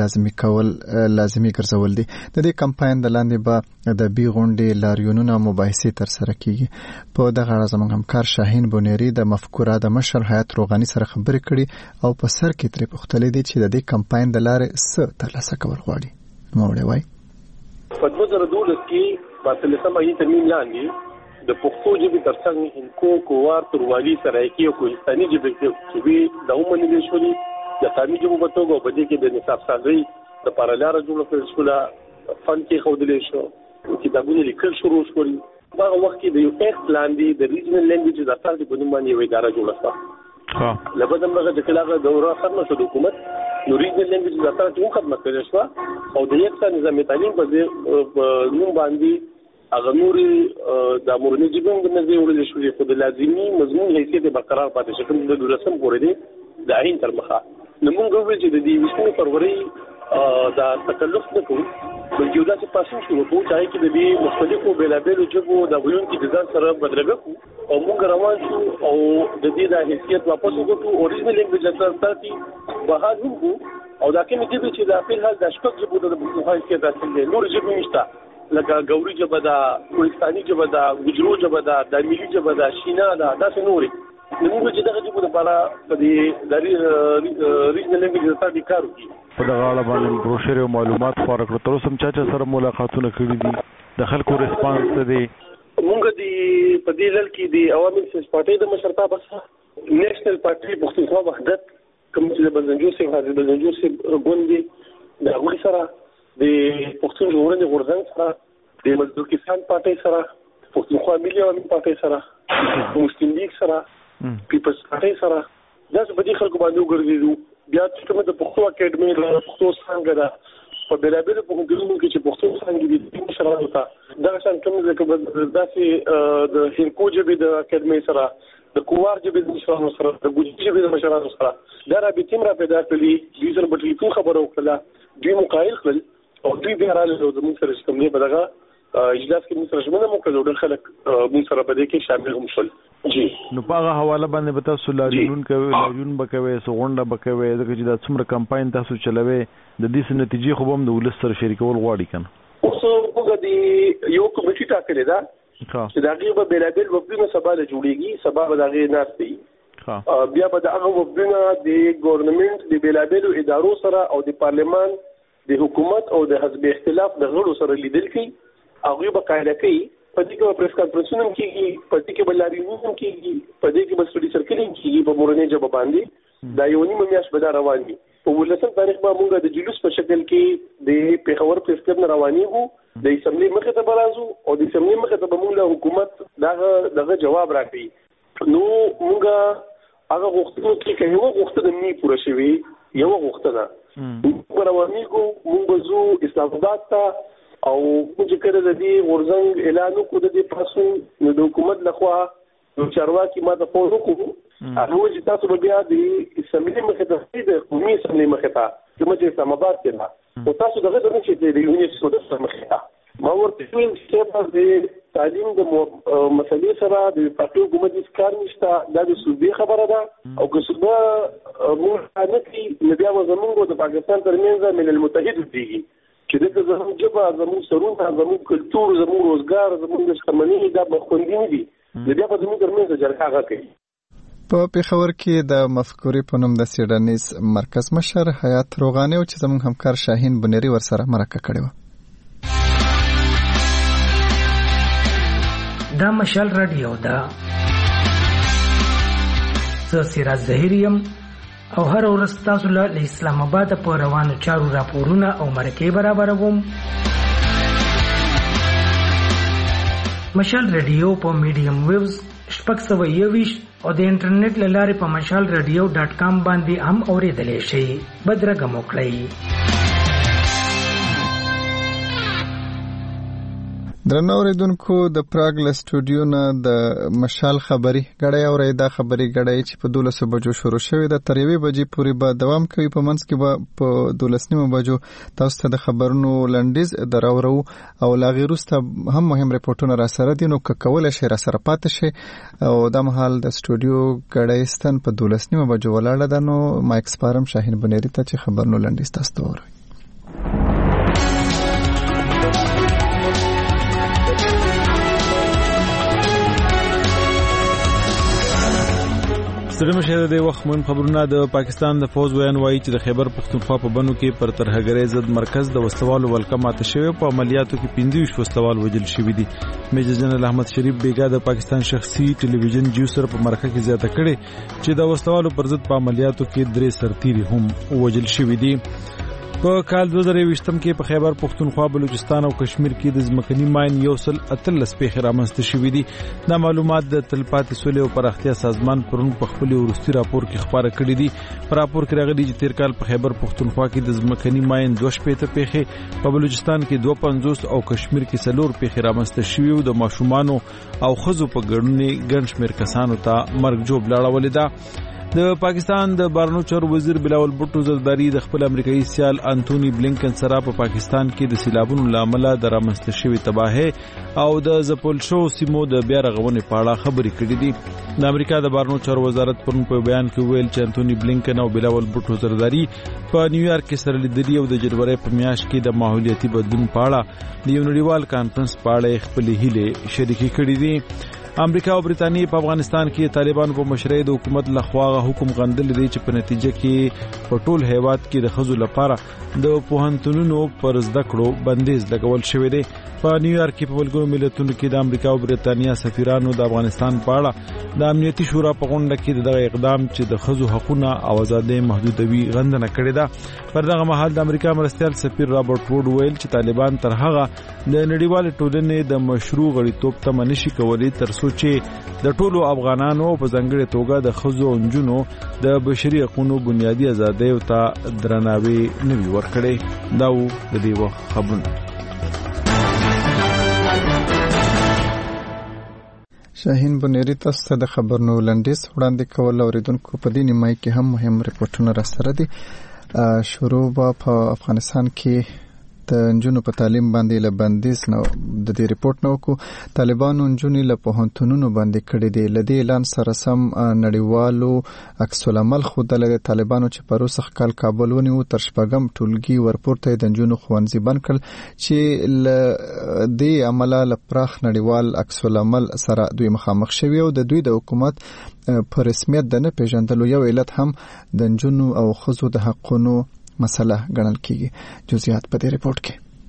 لازمي ګرځول دي. د دې کمپاین د لاندې به د بي غونډې لاریونونه مباحثې ترسره کیږي. په دغه اړه زموږ همکار شاهین بونیری د مفکوره د مشر حیات روغاني سره خبرې کړي او په سر کې ترې پوښتلې دي چې د دې کمپاین د لارې څه ترلاسه کول غواړي. نوموړی وایي په 2012 کې په اتلسمه یې ترمیم لاندې د پښتو ژبې ترڅنګ هندکو کووار تروالي سرایکي او کوهستاني ژبې چې د ومنل شولې د قامي ژبو په توګه په دې کې د نصاب سازي د پارلاره جوړه کړل شو، فن کې خوندل شو، کتابونه لیکل شروع شول. هغه وخت کې د یو ایکټ لاندې د ریجنل لینګویج د اثر په نوم باندې یو اداره جوړه شوه. لبدن هغه د کلاغه دوره ختمه شو د حکومت نو ریجنل لینګویج د اثر ته خدمت کړې شو او د یک څه نظام تعلیم په نوم باندې هغه نوري د مورنۍ ژبې د نظر وړل شو چې د لازمي مضمون حیثیت برقرار پاتې شي کوم د دولسم پورې دی د عین تر مخه. نو موږ وایو چې د دې 20 فروری دا تکلف نکوو بلکې دا چې پاسو شو په ځای کې د دې مختلفو بیلابیلو ژبو د ویون کې د ځان سره بدلګو او موږ روان شو او د دې د حیثیت واپس وکړو اوریجنل لینګویج ترڅ بهاد وو او دا کوم چې د خپل حال د شپږ ژبو د حیثیت حاصل دي. نور ژبې نشته لکه ګوري ژبه ده، کوهستاني ژبه ده، ګجرو ژبه ده، د ملي ژبه ده، شینا ده، داسې نورې. موږ چې دغه ژبو لپاره په دې د ریجنل لینګویج سره کار وکړو. په دغه اړه باندې بروشر او معلومات خپاره کړو. تر اوسه چا سره ملاقاتونه کړي دي؟ د خلکو ریسپانس څه دی؟ موږ په دې ځل کې د عوامي سیاسي پارټۍ د مشرتابه سره نېشنل پارټۍ پښتونخوا وحدت کوم چې د بلنجور سیف حاضر بلنجور سیف ګوندې د هغوی سره د پښتون ژغورنې غورځنګ سره د مزدور کسان پارټۍ سره پښتونخوا ملي عوامي پارټۍ سره مسلم لیگ سره پیپلز پارټۍ سره داسې په دې خلکو باندې وګرځېدو. بیا چې کومه د پښتو اکیډمي د پښتو څانګه ده په بیلابیلو پوهنتونونو کې چې پښتو څانګې دي مشرانو ته دغه شان کوم داسې د هندکو ژبې د اکیډمي سره د کووار ژبې د مشرانو سره د ګوجري ژبې د مشرانو سره دا رابطې هم را پیدا کړلې. دوی سره په ټلیفون خبره وکړله، دوی مقایل کړل او دوی بیا راغلل او زموږ سره چې کوم دی په دغه اجلاس کې موږ سره ژمنه وکړه او ډېر خلک موږ سره په دې کې شامل هم شول. نو په هغه حواله باندې به تاسو لاریون به کوئ غونډه به کوئ ځکه چې دا څومره کمپاین تاسو چلوئ د دې نتیجې خو به هم د ولس سره شریکول غواړي که نه؟ اوس موږ د یو کمیټي ټاکلې ده چې د هغې به بېلابېل وفدونه سبا له جوړېږي، سبا به د هغې ناست وي. بیا به د هغه وفدونه د ګورنمنټ د بېلابېلو ادارو سره او د پارلمان د حکومت او د حزب اختلاف د غړو سره لیدل کوي. هغوی به قاعده کوي، په دې کې به پریس کانفرنسونه هم کېږي، په دې کې به لاریونونه هم کېږي، په دې کې به سټډي سرکل هم کېږي په مورنۍ ژبه باندې. دا یو نیمه میاشت به دا روان وي. په 19 تاریخ به موږ د جلوس په شکل کې د پېښور پریس کلب نه روانېږو، د اسمبلۍ مخې ته به راځو او د اسمبلۍ مخې ته به موږ له حکومت دغه جواب راکړي. نو موږ هغه غوښتنو کې که یوه غوښتنه نه پوره شوې، یوه غوښتنه موږ روانېږو، موږ به ځو اسلام آباد ته او موږ چې کله د دې غورځنګ اعلان وکړو د دې پاسون نو د حکومت لخوا چارواکي ما ته فون وکړو هغه وایي چې تاسو به بیا د اسمبلۍ مخې ته د قومي اسمبلۍ مخې ته کومه چې اسلام آباد کې ده او تاسو دغه ته چې د یونیورسټي مخې ته ما ورته ویل چې د تعلیم د مسلې سره د پارټي حکومت هیڅ کار نشته، دا د صوبې خبره ده او که صوبه موږ نه کړي نو بیا به زموږ د پاکستان ترمنځ ملل متحد وکړي چې دغه زموږ ژبه، زموږ سرونه، زموږ کلتور، زموږ روزګار، زموږ شتمنۍ دا به خوندي نه دي. بیا به زموږ ترمنځ جرګه هغه کوي. په پېښور کې د مفکورې په نوم د څېړنیز مرکز مشر حیات روغاني او چې زموږ همکار شاهین بونیری ورسره مرکه کړې وه. دا مشال رادیو ده، زه سراج ظهیر یم او هر ورځ تاسو له اسلام آباد په روانو چارو راپورونه او مرکې برابروم. مشال رادیو په میډیم ویوز 621 او د انټرنیټ له لارې په mashalradio.com باندې هم اورېدلی شئ. بدرګه مو کړئ. درنو اوریدونکو د پراګ له سټوډیو نه د مشال خبري غړې اوري دا خبري غړې چې په 12 بجو شروع شوې ده تر 1 بجې پورې به دوام کوي. په منځ کې به په 12 بجو تاسو ته د خبرونو لنډیز دراورو او لا غیرسته هم مهم ریپورتونه را سره دي، نو کول شي را سره پاتې شي. او د مهال د سټوډیو غړې ستن په 12 بجو ولاړه ده، نو مایک سپارم شاهین بنيري ته چې خبرونو لنډیز تاسو ته ورو. ستړي مشه د وخت مهم خبرونه. د پاکستان د فوز ویان وایي چې د خیبر پختونخوا په بنو کې پر ترهګرۍ ضد مرکز د وسلوالو ولکه ماته شوی، په عملیاتو کې 25 وسلوال وژل شوي دي. میجر جنرال احمد شریف بیګا د پاکستان شخصي ټلویزیون جیو سره په مرکه کې زیاته کړي چې د وسلوالو پر ضد په عملیاتو کې 3 سرتیري هم وژل شوي دي. په کال 2020 کې په خیبر پختونخوا، بلوچستان او کشمیر کې د ځمکني ماین 113 پیښې رامنځته شوې دي. دا معلومات د تلپاتې سولې او پراختیا سازمان پرون په خپل وروستي راپور کې خبره کړې دي. په راپور کې راغلي چې تیر کال په خیبر پختونخوا کې د ځمکني ماین 2 پیښې، په بلوچستان کې 250 او کشمیر کې 4 پیښې رامنځته شوې او د ماشومانو او ښځو په ګډون ګڼ شمېر کسانو ته مرګ جوړ لاړولې ده. د پاکستان د بهرنیو چارو وزیر بلاول بوټو زرداری د خپل امریکایي سیال انټونی بلینکن سره په پاکستان کې د سیلابونو لامل د رامنځته شوې تباهي او د ځپل شو سیمو د بیا رغونې په اړه خبرې کړې دي. د امریکا د بهرنیو چارو وزارت پرون په بیان کې ویل چې انټونی بلینکن او بلاول بوټو زرداری په نیویارک کې سره لیدلي او د جنوري په میاشت کې د ماحولیاتي بدلون په اړه د یو نړیوال کانفرنس په اړه خپل هیله شریکې کړې دي. امریکا او برتانیې په افغانستان کې طالبانو په مشرۍ د حکومت لخوا حکم غندل دي چې په نتیجه کې په ټول هیواد کې د خزو لپاره د پوهنتونونو پر زده کړو بندیز لګول شوی دی. په نیویارک کې په ملګرو ملتونو کې د امریکا او برتانیې سفیرانو د افغانستان په اړه د امنیتي شورا په غونډه کې دغه اقدام چې د خزو حقوقونه او آزادۍ محدودوي غندنه کړې ده. پر دغه مهال د امریکا مرستیال سفیر رابرټ ووډ ویل چې طالبان تر هغه د نړیوال ټولنې د مشروع غړیتوب ته نشي کولی تر چې د ټولو افغانانو په ځانګړي توګه د ښځو او نجونو د بشري حقوقو بنیادي آزادۍ ته درناوی نوي ورکړي. دا و د دې وخت خبرونه. شاهین بنيري تاسو ته د خبرونو لنډیز وړاندې کول. اوریدونکو په دې نیمه کې هم مهم ریپورتونه را سره دي. شروع په افغانستان کې د نجونو په تعلیم باندې له بندیز نو د دې ریپورت نو کو طالبانو نجونې له پوهنتونونو باندې کړي دي. لدې اعلان سره سم نړیوالو عکس العمل خودل د طالبانو چې پروسخ کال کابل ونیو تر شپږم ټولګي ورپورته د نجونو خوانزي بند کړ چې ل دې عمله لپاره نړیوال عکس العمل سره دوی مخامخ شوی او د دوی د حکومت په رسمیت د نه پیژندلو یو علت هم د نجونو او ښځو د حقونو مسله ګڼل کیږي. جزئیات په دې ریپورت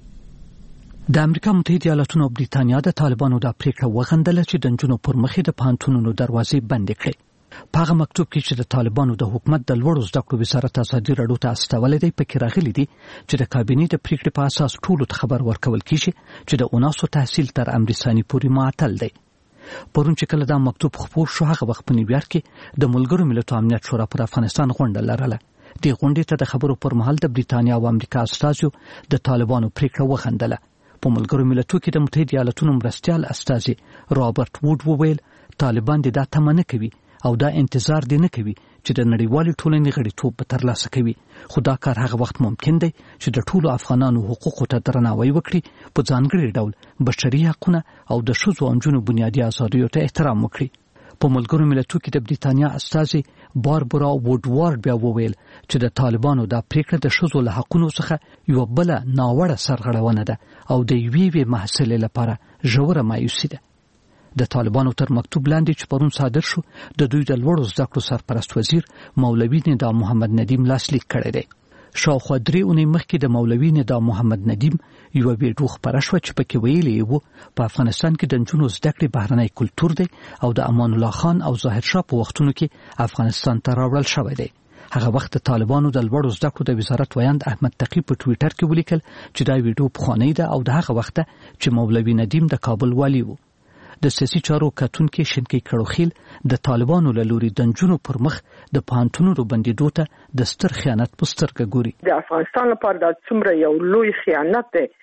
کې. د امریکا متحده ایالاتونو او برتانیا د طالبانو د پریکړه وغندله چې د نجونو پر مخې د پوهنتونونو دروازې بندې کړي. په هغه مکتوب کې چې د طالبانو د حکومت د لوړو زده کړو وزارت ازادي راډیو ته استولې دی پکې راغلي دي چې د کابینې د پریکړې په اساس ټولو ته خبر ورکول کیږي چې د اوناسو تحصیل تر امر ثاني پورې معطل دی. پرون چې کله دا مکتوب خپور شو هغه وخت په نیویارک کې د ملګرو ملتونو امنیت شورا پر افغانستان غونډه لرله. د غونډې ته د خبرو پر مهال د برتانیا او امریکا استازو د طالبانو پریکړه وغندله. په ملګرو ملتونو کې د متحده ایالاتونو مرستیال استازي رابرټ ووډ وویل طالبان دا تمه نه کوي او دا انتظار دي نه کوي چې د نړیوال ټولنې غړیتوب به ترلاسه کوي، خو دا کار هغه وخت ممکن دی چې د ټولو افغانانو حقوقو ته درناوی وکړي، په ځانګړي ډول بشري حقوقونه او د ښځو او نجونو بنیادي آزادیو ته احترام وکړي. په ملګرو ملتونو کې د برتانیا استازي باربرا ووډوارډ بیا وویل چې د طالبانو دا پریکړه د ښځو له حقوقو څخه یو بل ناوړه سرغړونه ده او د یوې محصلې لپاره ژوره مایوسي ده. د طالبانو تر مکتوب لاندې چې پرون صادر شو د دوی د لوړو زده کړو سرپرست وزیر مولوي ندا محمد ندیم لاسلیک کړی دی. شاوخوا 3 اونۍ مخکې د مولوي ندا محمد ندیم یو ویډیو خپره شوه چې پکې ویلي وو په افغانستان کې د نجونو زده کړې بهرنی کلتور دی او د امان الله خان او ظاهر شاه په وختونو کې افغانستان ته راوړل شوی دی. هغه وخت د طالبانو د لوړو زده کړو د وزارت ویاند احمد تقی په ټویټر کې ولیکل چې دا ویډیو پخوانی ده او د هغه وخت چې مولوي ندیم د کابل والی وو. د سیاسي چارو کتونکي شینکی کړوخیل د طالبانو له لوري د نجونو پر مخ د پوهنتونونو بندیدو ته د ستر خیانت په سترګه ګوري. د افغانستان لپاره د څومره یو لوی خیانت دی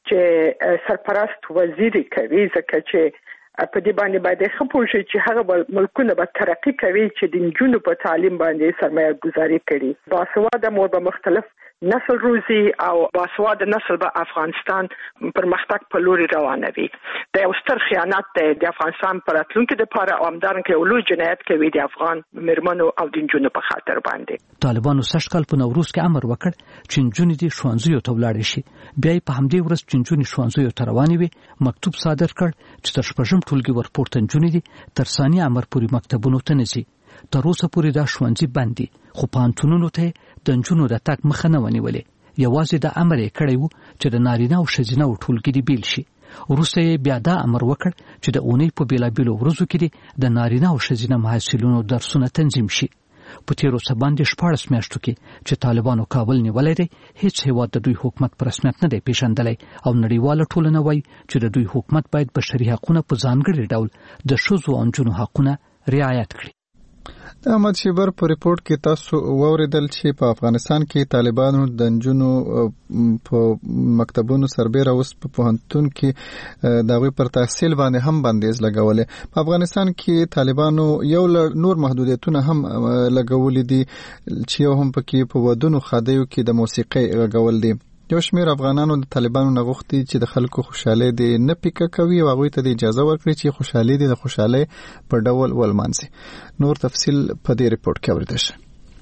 چې سرپرست وزیر کوي، ځکه چې په دې باندې باید خپل شي چې هغه ملکونه به ترقی کوي چې د نجونو په تعلیم باندې سرمایه گذاري کړي. باسواده مور به مختلف نسل روزي او باسواده نسل به افغانستان پرمختګ په لوري روانوي. دا یو ستر خیانت دی د افغانستان پر راتلونکي لپاره او همدارنګه یو لوی جنایت کوي د افغان مېرمنو او د نجونو په خاطر باندې. طالبانو سږ کال په نوروز کې امر وکړ چې نجونې دې ښوونځیو ته ولاړې شي. بیا په همدې ورځ چې نجونې ښوونځیو ته روانې وي مکتوب صادر کړ چې تر شپږم ټولګي ورپورته نجونې دي تر ثاني امر پورې مکتبونو ته نه ځي. تر اوسه پورې دا ښوونځي بند دي، خو پوهنتونونو ته د نجونو د تګ مخه نه ونیولې. یوازې دا امر یې کړی و چې د نارینه او ښځینه ټولګي دې بیل شي. وروسته یې بیا دا امر وکړ چې د اونۍ په بیلابیلو ورځو کې دې د نارینه او ښځینه محصلینو درسونه تنظیم شي. په تیرو څه باندې 14 میاشتو کې چې طالبانو کابل نیولای دی، هیڅ هیواد د دوی حکومت په رسمیت نه دی پیژندلی او نړیواله ټولنه وایي چې د دوی حکومت باید بشري حقونه په ځانګړي ډول د ښځو او نجونو حقونه رعایت کړي. د احمد شیبر په ریپورت کې تاسو واوریدل چې په افغانستان کې طالبانو د نجونو په مکتبونو سربېره اوس په پوهنتون کې د هغوی پر تحصیل باندې هم بندیز لګولې. په افغانستان کې طالبانو یو نور محدودیتونه هم لګولې دي چې یو هم پکې په ودونو خادیو کې د موسیقۍ غږول دي. یو شمېر افغانانو د طالبانو نه غوښتي چې د خلکو خوشحالي دې نه پیکه کوي او هغوی ته د اجازه ورکړي چې خوشحالي دې د خوشحالۍ په ډول ولمانځي. نور تفصیل په دې ریپورت کې اورېدل شي.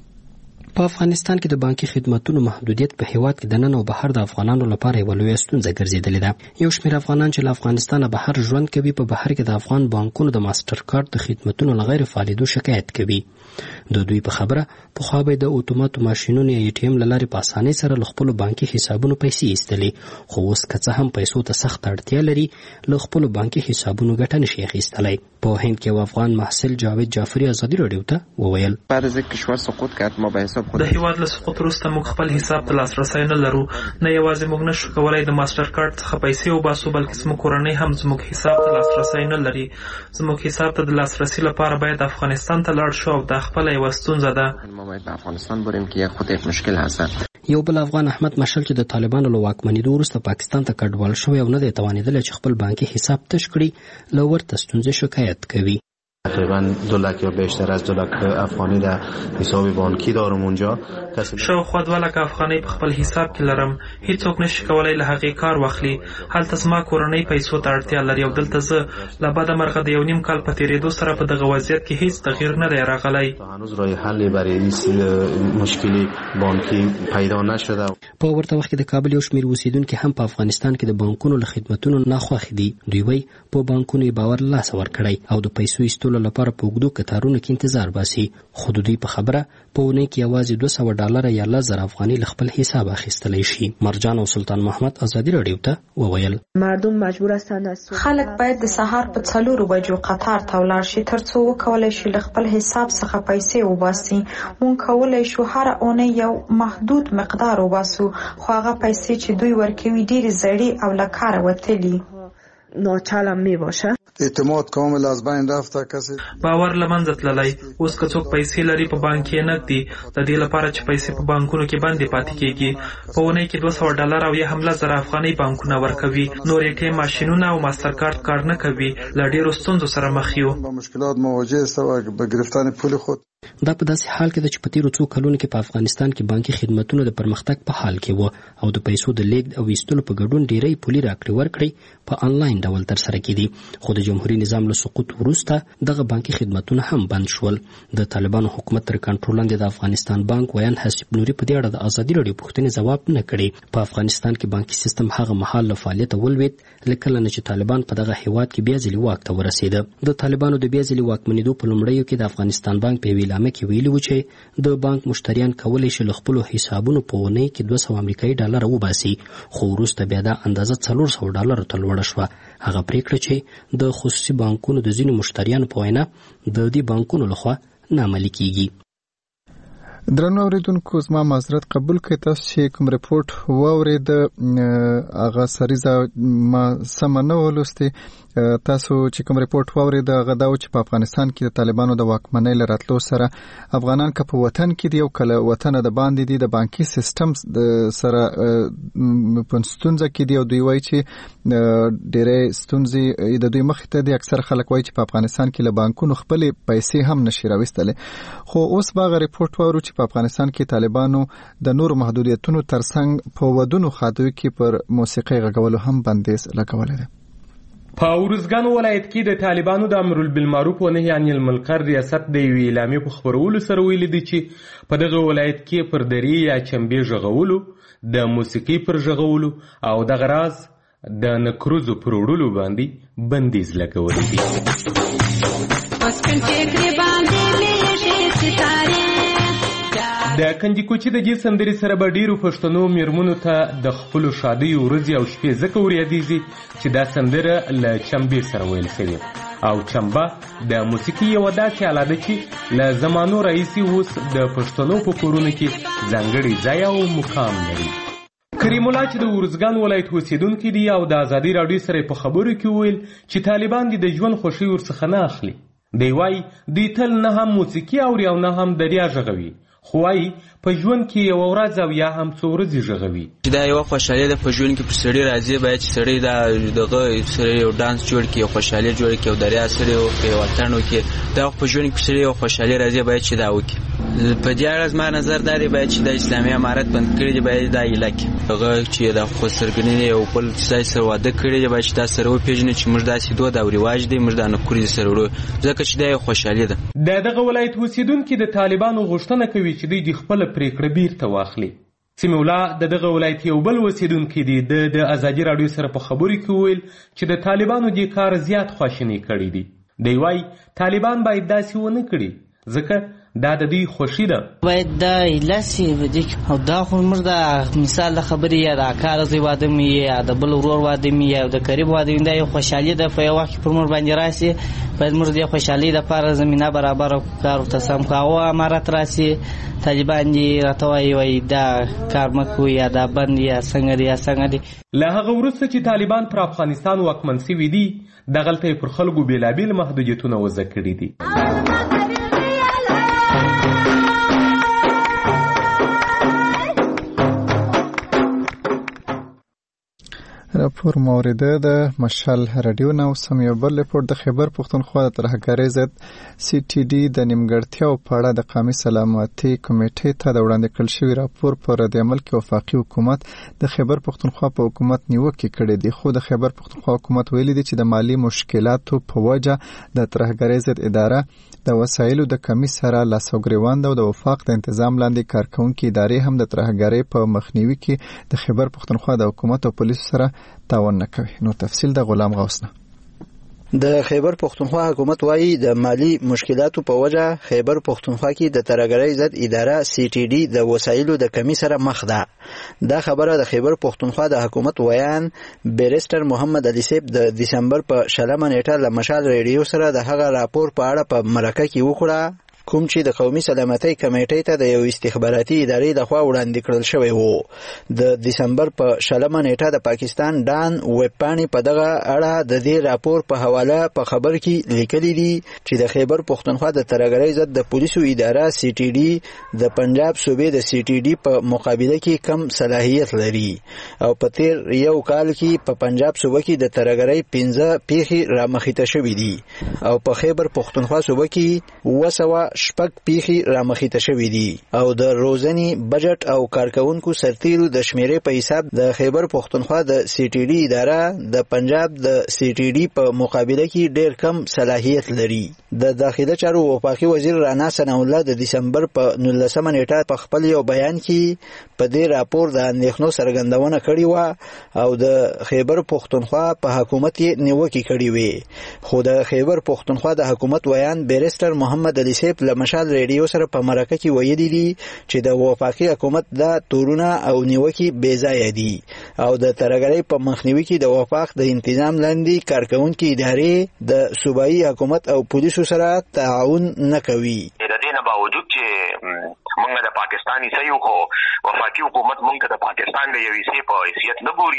په افغانستان کې د بانکي خدماتونو محدودیت په هیواد کې د نن او بهر د افغانانو لپاره یوه لویه ستونزه ګرځېدلې ده. یو شمېر افغانان چې له افغانستانه بهر ژوند کوي په بهر کې د افغان بانکونو د ماسټر کارت د خدمتونو له غیر فعالېدو شکایت کوي. د دوی په خبره پخوا به د اتوماتو ماشینونو یا ATM له لارې په اسانۍ سره له خپلو بانکي حسابونو پیسې ایستلې، خو اوس که څه هم پیسو ته سخت اړتیا لري له خپلو بانکي حسابونو ګټه نشي اخیستلی. په هند کې یو افغان محصل جاوید جعفري ازادي راډیو ته وویل د هیواد له سقوط وروسته موږ خپل حساب ته لاسرسی نه لرو. نه یوازې موږ نشو کولای د ماسټر کارت څخه پیسې وباسو، بلکې زموږ کورنۍ هم زموږ حساب ته لاسرسی نه لري. زموږ حساب ته د لاسرسی لپاره باید افغانستان ته لاړ شو او دا خپله یوه ستونزه ده. یو بل افغان احمد مشل چې د طالبانو له واکمنېدو وروسته پاکستان ته کډوال شوی او نه دی توانېدلی چې خپل بانکي حساب تش کړي، له ورته ستونزې شکایت کوي. تقریبا 2 لک یا بیشتر از 2 لک افغانی در حساب بانکی دارم اونجا. شاوخوا 2 لک افغانی په خپل حساب کې لرم. هیڅوک نشي کولای له هغې کار واخلي. هلته زما کورنۍ پیسو ته اړتیا لري او دلته زه له بده مرغه د 1.5 کال په تېرېدو سره په دغه وضعیت کې هیڅ تغییر نه دی راغلی. هنوز راه حلی برای این مشکلی بانکی پیدا نشده. په ورته وخت کې د کابل یو شمېر اوسیدونکي هم په افغانستان کې د بانکونو له خدمتونو ناخوښ دي. دوی وایي په بانکونو یې باور له لاسه ورکړی او د پیسو ایستلو لپاره په اوږدو کتارونو کې انتظار باسي. خو د دوی په خبره په اونۍ کې یوازې $200 یا 10,000 افغاني له خپل حساب اخیستلی شي. مرجان او سلطان محمد ازادي راډیو ته وویل مردم مجبور هستند خلک باید د سهار په 4 بجو قطار ته ولاړ شي ترڅو وکولای شي له خپل حساب څخه پیسې وباسي. مونږ کولای شو هر اونۍ یو محدود مقدار وباسو، خو هغه پیسې چې دوی ورکوي ډېرې زړې او له کاره وتلي. ناچلم می باشه. اعتماد کامل از بین رفته. کسی باور له منځه تللی. اوس که څوک پیسې لري په بانک کې نقدي، د دې لپاره چې پیسې په بانکونو کې بندې پاتې کېږي. په اونۍ کې $200 او یا هم 10,000 افغانۍ بانکونه ورکوي. نور ATM ماشینونه او ماستر کارت کار نه کوي. له ډېرو ستونزو سره مخ یو. با مشکلات مواجه است به گرفتن پول خود. دا په داسې حال کې ده چې په تیرو څو کلونو کې په افغانستان کې بانکي خدمتونه د پرمختګ په حال کې وو او د پیسو د لیږد او ایستلو په ګډون ډیری پولي راکړې ورکړې په انلاین ډول ترسره کېدي. خو د جمهوري نظام له سقوط وروسته دغه بانکي خدمتونه هم بند شول. د طالبانو حکومت تر کنټرول لاندې د افغانستان بانک ویان حسیب نوري په دې اړه د ازادي راډیو پوښتنې ځواب نه کړي. په افغانستان کې بانکي سیستم هغه مهال له فعالیته ولوېد لکه نه چې طالبان په دغه هیواد کې بیا ځلې واک ته ورسېده. د طالبانو د بیا ځلې واکمنېدو په لومړیو کې د افغانستان بانک په یوې اعلامیه کې ویلي و چې د بانک مشتریان کولی شي له خپلو حسابونو په اونۍ کې $200 وباسي، خو وروسته بیا دا اندازه $400 ته لوړه شوه. هغه پریکړه چې د خصوصي بانکونو د ځینو مشتریانو په وینا د دې بانکونو لخوا نه عملي کیږي. درنو اوریدونکو زما معذرت قبول کړئ، تاسو چې کوم ریپورت واورید هغه سریزه ما سم نه ولوستي. تاسو چې کوم ریپورت واورید غداو چې په افغانستان کې د طالبانو د واکمنۍ لراتلو سره افغانان که په وطن کې دی او کله وطن د باندې دی د بانکي سیستم سره په ستونزه کې دی او دوی وایي چې ډېرې ستونزې د دوی مخ ته دي. اکثر خلک وایي چې په افغانستان کې له بانکونو خپل پیسې هم نشي راوستلې. خو اوس باغ ریپورت وورو چې په افغانستان کې طالبانو د نور محدودیتونو ترڅنګ په ودونو خاطوي کې پر موسیقي غږولو هم بندیز لګولې ده. په ورزګان ولایت کې د طالبانو د امر بالمعروف و نهي عن المنکر ریاست د یوې اعلامیې په خبرولو سره ویلي دي چې په دغه ولایت کې پر درې یا چمبې غږولو، د موسیقي پر غږولو او د غراز د نکروزو پر وړلو باندې بندیز لګولې دي. د کنجي کوچي د دې سندرې سره به ډیرو پښتنو میرمنو ته د خپل شادۍ ورځې او شپې ځکه وریادېږي چې دا سندره له چمبې سره ویل شوې او چمبه د موسیقي یوه داسې آله ده چې له زمانو راهیسې اوس د پښتنو په کورونو کې ځانګړی ځای او مقام لري. کریم الله چې د ورزګان ولایت اوسیدونکی دی او د ازادي راډیو سره په خبرو کې ویل چې طالبان د ژوند خوښي ورڅخه نه اخلي. دی وایي دوی تل نه هم موسیقي اوري او نه هم دریا غږوي، خو وايي په ژوند کې یوه ورځ او یا هم څو ورځې غږوي. چې دا یوه خوشحالي ده په ژوند کې پر سړي راځي، باید چې سړی دغه سړی یو ډانس جوړ کړي، یو خوشحالي جوړ کړي، یو دریا سړی وکړي، یو وطن وکړي. دا په ژوند کې پر سړي یو خوشحالي راځي، باید چې دا وکړي. په دې اړه زما نظر دا دی باید چې د اسلامي امارت بند کړي دي، باید دا ایله کړي هغه چې د خسرګنې یو بل ځای سره واده کړي دي، باید چې دا سره وپېژني چې موږ داسې دود او رواج دی، موږ دا نکورې سره وړو، ځکه چې دا یو خوشحالي ده. د دغه ولایت اوسیدونکي د طالبانو غوښتنه کوي چې دوی د خپله پرېکړه بیرته واخلي. سمیع الله د دغه ولایت یو بل اوسیدونکی دی، د ازادي راډیو سره په خبرو کې ویل چې د طالبانو دې کار زیات خواشینی کړی دی. دی وایي طالبان باید داسې ونه کړي ځکه دا د دوی خوښي ده. باید دا لاسې او دا خو موږ د مثال د خبرې یا د اکا زوی واده مې یا د بل ورور واده مې یا د قریب واده مې دا یو خوشحالي ده. په یو وخت کې پر موږ باندې راسي، باید موږ د خوشحالۍ دپاره زمینه برابره کار ورته سم کړو. هغه امارت راسي طالبان دې راته وایي دا کار مه کوئ یا دا بند یا څنګه دی یا څنګه دی. له هغه وروسته چې طالبان پر افغانستان واکمن سوي دي، دغلته یې پر خلکو بېلابېل محدودیتونه وضع کړي دي. راپور موریده د مشال رادیو نه. سم یو بل ریپورت د خیبر پښتونخوا د ترهګرۍ ضد سی ټي ډي د نیمګړتیاو په اړه د قومي سلامتي کمیټې ته د وړاندې کړل شوي راپور په رد عمل کې وفاقي حکومت د خیبر پښتونخوا په حکومت نیوکې کړې دي. خو د خیبر پښتونخوا حکومت ویلي دي چې د مالی مشکلاتو په وجه د ترهګرۍ ضد اداره د وسایلو د کمی سره لاس او ګریوان ده او د وفاق د تنظیم لاندې کارکونکي ادارې هم د ترهګرۍ په مخنیوي کې د خیبر پښتونخوا د حکومت او پولیسو سره تاون نه کوي. نو تفصیل د غلام غوث نه. د خیبر پښتونخوا حکومت وايي د مالی مشکلاتو په وجه خیبر پښتونخوا کې د ترهګرۍ ضد اداره سی ټي ډي د وسایلو د کمی سره مخ ده. دا خبره د خیبر پښتونخوا د حکومت ویان بیرستر محمد علي صاحب د دسمبر په 20 نیټه له مشال ریډیو سره د هغه راپور په اړه په مرکه کې وکړه کوم چې د قومي سلامتۍ کمیټې ته د یو استخباراتي ادارې لخوا وړاندې کړل شوی وو. د دسمبر په 20 نیټه د پاکستان ډان ویب پاڼې په دغه اړه د دې راپور په حواله په خبر کې لیکلي دي چې د خیبر پښتونخوا د ترهګرۍ ضد د پولیسو اداره سی ټي ډي د پنجاب صوبې د سی ټي ډي په مقابله کې کم صلاحیت لري او په تیر یو کال کې په پنجاب صوبه کې د ترهګرۍ 15 پیښې رامخته شوې دي او په خیبر پښتونخوا صوبه کې 200 شپږ پیښې رامخته شوې دي او د روزنې بجټ او کارکونکو سرتیرو د شمیرې په حساب د خیبر پښتونخوا د سی ټي ډي اداره د پنجاب د سی ټي ډي په مقابله کې ډېر کم صلاحیت لري. د داخله چارو وفاقي وزیر رانا ثناء الله د دسمبر په 19 نیټه په خپل یو بیان کې په دې راپور د اندېښنو څرګندونه کړې وه او د خیبر پښتونخوا په حکومت یې نیوکې کړې وې. خو د خیبر پښتونخوا د حکومت ویان بیرستر محمد علي صاحب له مشال ریډیو سره په مرکه کې ویلي دي چې د وفاقي حکومت د تورونه او نیوکې بې ځایه دي او د ترهګرۍ په مخنیوي کې د وفاق د تنظیم لاندې کارکونکي ادارې د صوبایي حکومت او پولیسو سره تعاون نه کوي. د دې نه باوجود چې موږ د پاکستاني سيو خو وفاقي حکومت موږ د پاکستان د یو حصے په حیثیت نه ګوري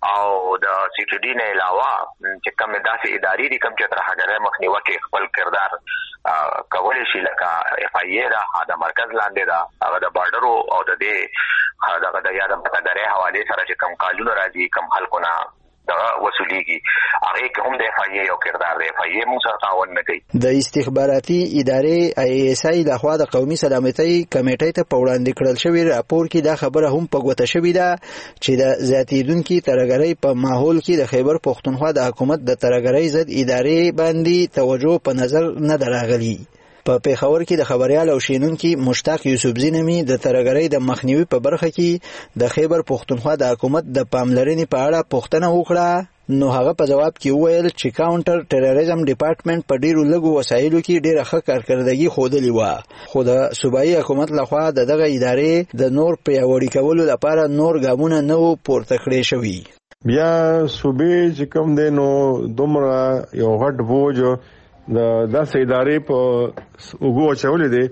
او د سی ټي ډي نه علاوه چې کوم داسې ادارې دي کوم چې ترهګرۍ مخنیوي کې خپل کردار کولی شي، لکه اف آی ای دا د مرکز لاندې دا هغه د بارډرو او د دې دغه د یا د متغیرې حوالې سره چې کوم قانون راځي کوم خلکو نه دغه وصولیږي هغه کې هم د اف آی ای یو کردار دی. اف آی ای موږ سره تعاون نه کوي. د استخباراتي ادارې آی ایس آی لخوا د قومي سلامتۍ کمیټې ته په وړاندې کړل شوی راپور کې دا خبره هم په ګوته شوې ده چې د زیاتېدونکي ترهګرۍ په ماحول کې د خیبر پښتونخوا د حکومت د ترهګرۍ ضد ادارې باندې توجه په نظر نه دراغلي. په پیښور کې د خبريال او شینونکي مشتاق یوسفزي نومي د ترهګرۍ د مخنیوي په برخه کې د خیبر پښتونخوا د حکومت د پاملرنې په اړه پوښتنه وکړه، نو هغه په جواب کې وویل چې کاونټر ټیرریزم ډپارټمنټ په ډیرو لږو وسایلو کې ډیره ښه کارکردګي ښودلې وه، خو د صوبایي حکومت لخوا دغه ادارې د نور پیاوړي کولو لپاره نور ګامونه نه وو پورته کړی شوي. بیا صوبې چې کوم دی نو دومره یو غټ بوج د داسې ادارې په اوګو اچولې دي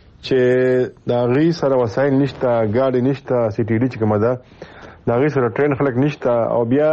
چې د هغې سره وسایل نشته، ګاډي نشته، سی ټي ډي چې کومه ده د هغې سره ټرین خلک نشته، او بیا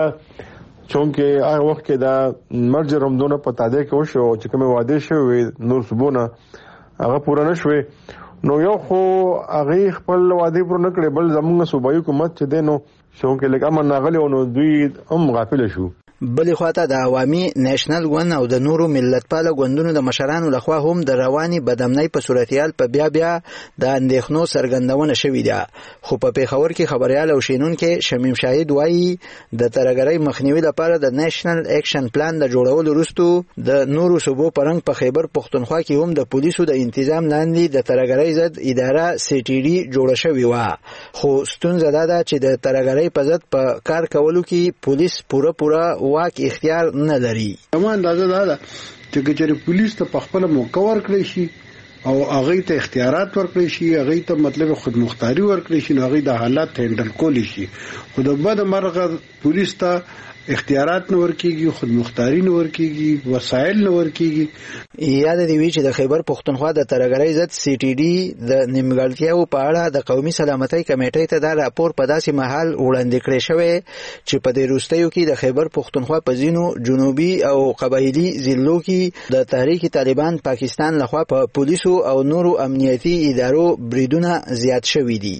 چونکې هغه وخت کې دا مرجر همدونه په تادیه کې وشو چې کومې وعدې شوې وې نور صوبونه هغه پوره نه شوې، نو یو خو هغې خپل وعدې پوره نه کړې، بل زموږ صوبایي حکومت چې دی نو چونکې لږ امن راغلی نو دوی هم غافله شو. بلې خواته د عوامي نېشنل ګوند او د نورو ملتپاله ګوندونو د مشرانو لخوا هم د رواني بدامنۍ په صورتحال په بیا د اندېښنو څرګندونه شوې ده، خو په پیښور کې خبريال او شینونکي شمیم شاهد وایي د ترهګرۍ مخنیوي لپاره د نېشنل اکشن پلان د جوړولو وروسته د نورو صوبو پرنګ په خیبر پښتونخوا کې هم د پولیسو د انتظام لاندې د ترهګرۍ ضد اداره سی ټي ډي جوړه شوې وه، خو ستونزه دا ده چې د ترهګرۍ په ضد په کار کولو کې پولیس پوره واک اختیار نه لري. زموږ اندازه دا ده چې کچېرې پولیس ته په خپله موقع ورکړی شي او هغې ته اختیارات ورکړی شي، هغې ته مطلب خودمختاري ورکړی شي، نو هغې د حالات هینډل کولی شي، خو د بده مرغه پولیس ته اختیارات نه ورکیږي، خودمختاري نه ورکیږي، وسایل نه ورکیږي. یاد دی وی چې د خیبر پښتونخوا د ترهګرۍ ضد سی ټي ډي د نیمګړتیاو په اړه د قومي سلامتۍ کمیټې ته دا راپور په داسې مهال وړاندې کړی شوی چې په دې وروستیو کې د خیبر پښتونخوا په ځینو جنوبي او قبایلي ضلعو کې د تحریک طالبان پاکستان لخوا په پولیسو او نورو امنیتي ادارو بریدونه زیات شوي دي.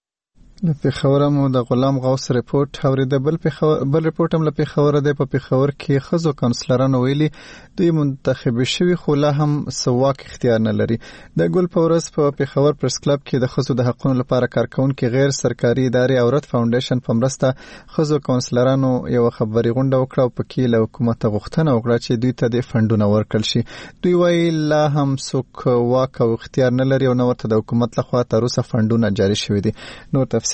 د پیښور مو د غلام غوث ریپورت اوریده. بل ریپورت هم له پیښور دی. په پیښور کې ښځو کونسلرانو ویلي دوی منتخب شوي خو لا هم سواک اختیار نه لري. د ګل په ورځ په پیښور پریس کلب کې د ښځو د حقونو لپاره کارکونکي غیر سرکاري ادارې او رد فاونډیشن په مرسته ښځو کونسلرانو یو خبري غونډه وکړه او پکې له حکومت غوښتنه وکړه چې دوی ته د فندونه ورکړل شي. دوی وایي لا هم څوک واک او اختیار نه لري او نه ورته د حکومت لخوا تر اوسه فندونه جاري شوي دي. نور تفصیل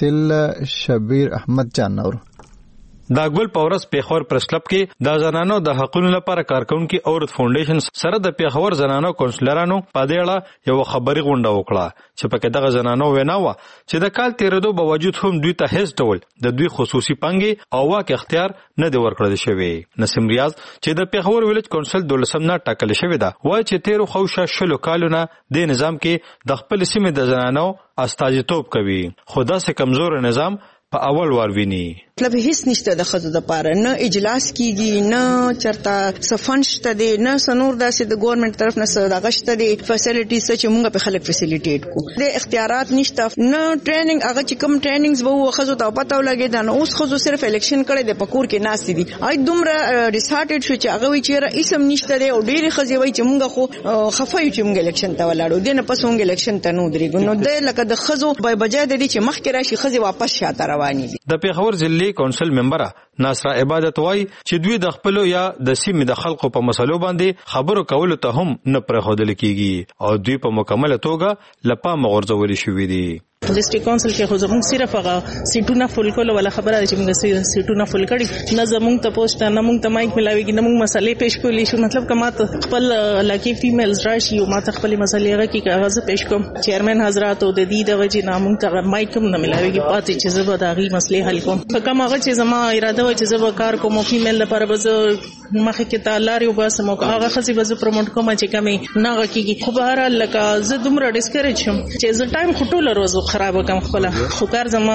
شبیر احمد جان نور. دا ګل پورس پیښور پریس کلب کې د زنانو د حقوقو لپاره کارکونکي او رد فاونډیشن سره د پیښور زنانو کونسلرانو په دې اړه یو خبري غونډه وکړه چې پکې دغه زنانو ویناوه چې د کال تیرېدو باوجود هم دوی ته هیڅ ډول د دوی خصوصي پنګي او واک اختیار نه دی ورکړل شوی. نسیم ریاض چې د پیښور ویلج کونسل دولسم نه ټاکل شوی دا وایي چې تیرو خوشه شلو کالونه د نظام کې د خپل سیمې د زنانو استازیتوب کوي، خو داسې کمزور نظام په اول وار ویني. مطلب هیڅ نشته د خزو د پاره، نه اجلاس کیږي، نه چرته سفن شته دي، نه سنور داسې د ګورنمنت طرف نه دغه شته دي فیسیلیټیز چې موږ په خلک فیسیلیټیټ کو، د اختیارات نشته، نه ټریننګ هغه چې کوم ټریننګز به خزو ته پته ولګي دا نو اوس خزو صرف الیکشن کړي د پکور کې ناس دي. آی دومره ریسارټډ شو چې هغه وی چې رئیسم نشته دی او ډېری خزي وای چې موږ خو خفایو چې موږ الیکشن ته ولاړو دي نه پس موږ الیکشن ته نو درېګو، نو د لکه د خزو به بجای د دې چې مخکې راشي خزي واپس شاته رواني دي. د پیښور ضلع کونسل ممبر ناصر عبادت وای چې دوی د خپل یا د سیمې د خلکو په مسلو باندې خبرو کولو ته هم نه پرېښودل کیږي او دوی په مکمل توګه لپام غورځول شوي دي. ډیسټریکټ کونسل کې خو زموږ صرف هغه سیټونه فل کولو ولا خبره ده چې موږ سیټونه فل کړي، نه زموږ ته پوسټ نه موږ ته مایک ملاويږي، نه موږ مسلې پیش کولی شو. مطلب کما ته خپل لکه فیمیلز راشي او ما ته خپل مسلې هغه کې کاغذ پیش کوم چیرمن حضرات او د دې د وجې نه موږ ته مایک هم نه ملاويږي پاتې چې زه به دا غي مسلې حل کوم. په کوم هغه چې زما اراده دا وایي چې زه به کار کوم فیمیل لپاره به زه مخکې کې ته لارې وباسم او هغه ښځې به زه پروموټ کوم چې کمې نه هغه کېږي. خو بهرحال لکه زه دومره ډسکریج شم چې زه ټایم خو ټوله ورځ خرابه کړم خپله، خو کار زما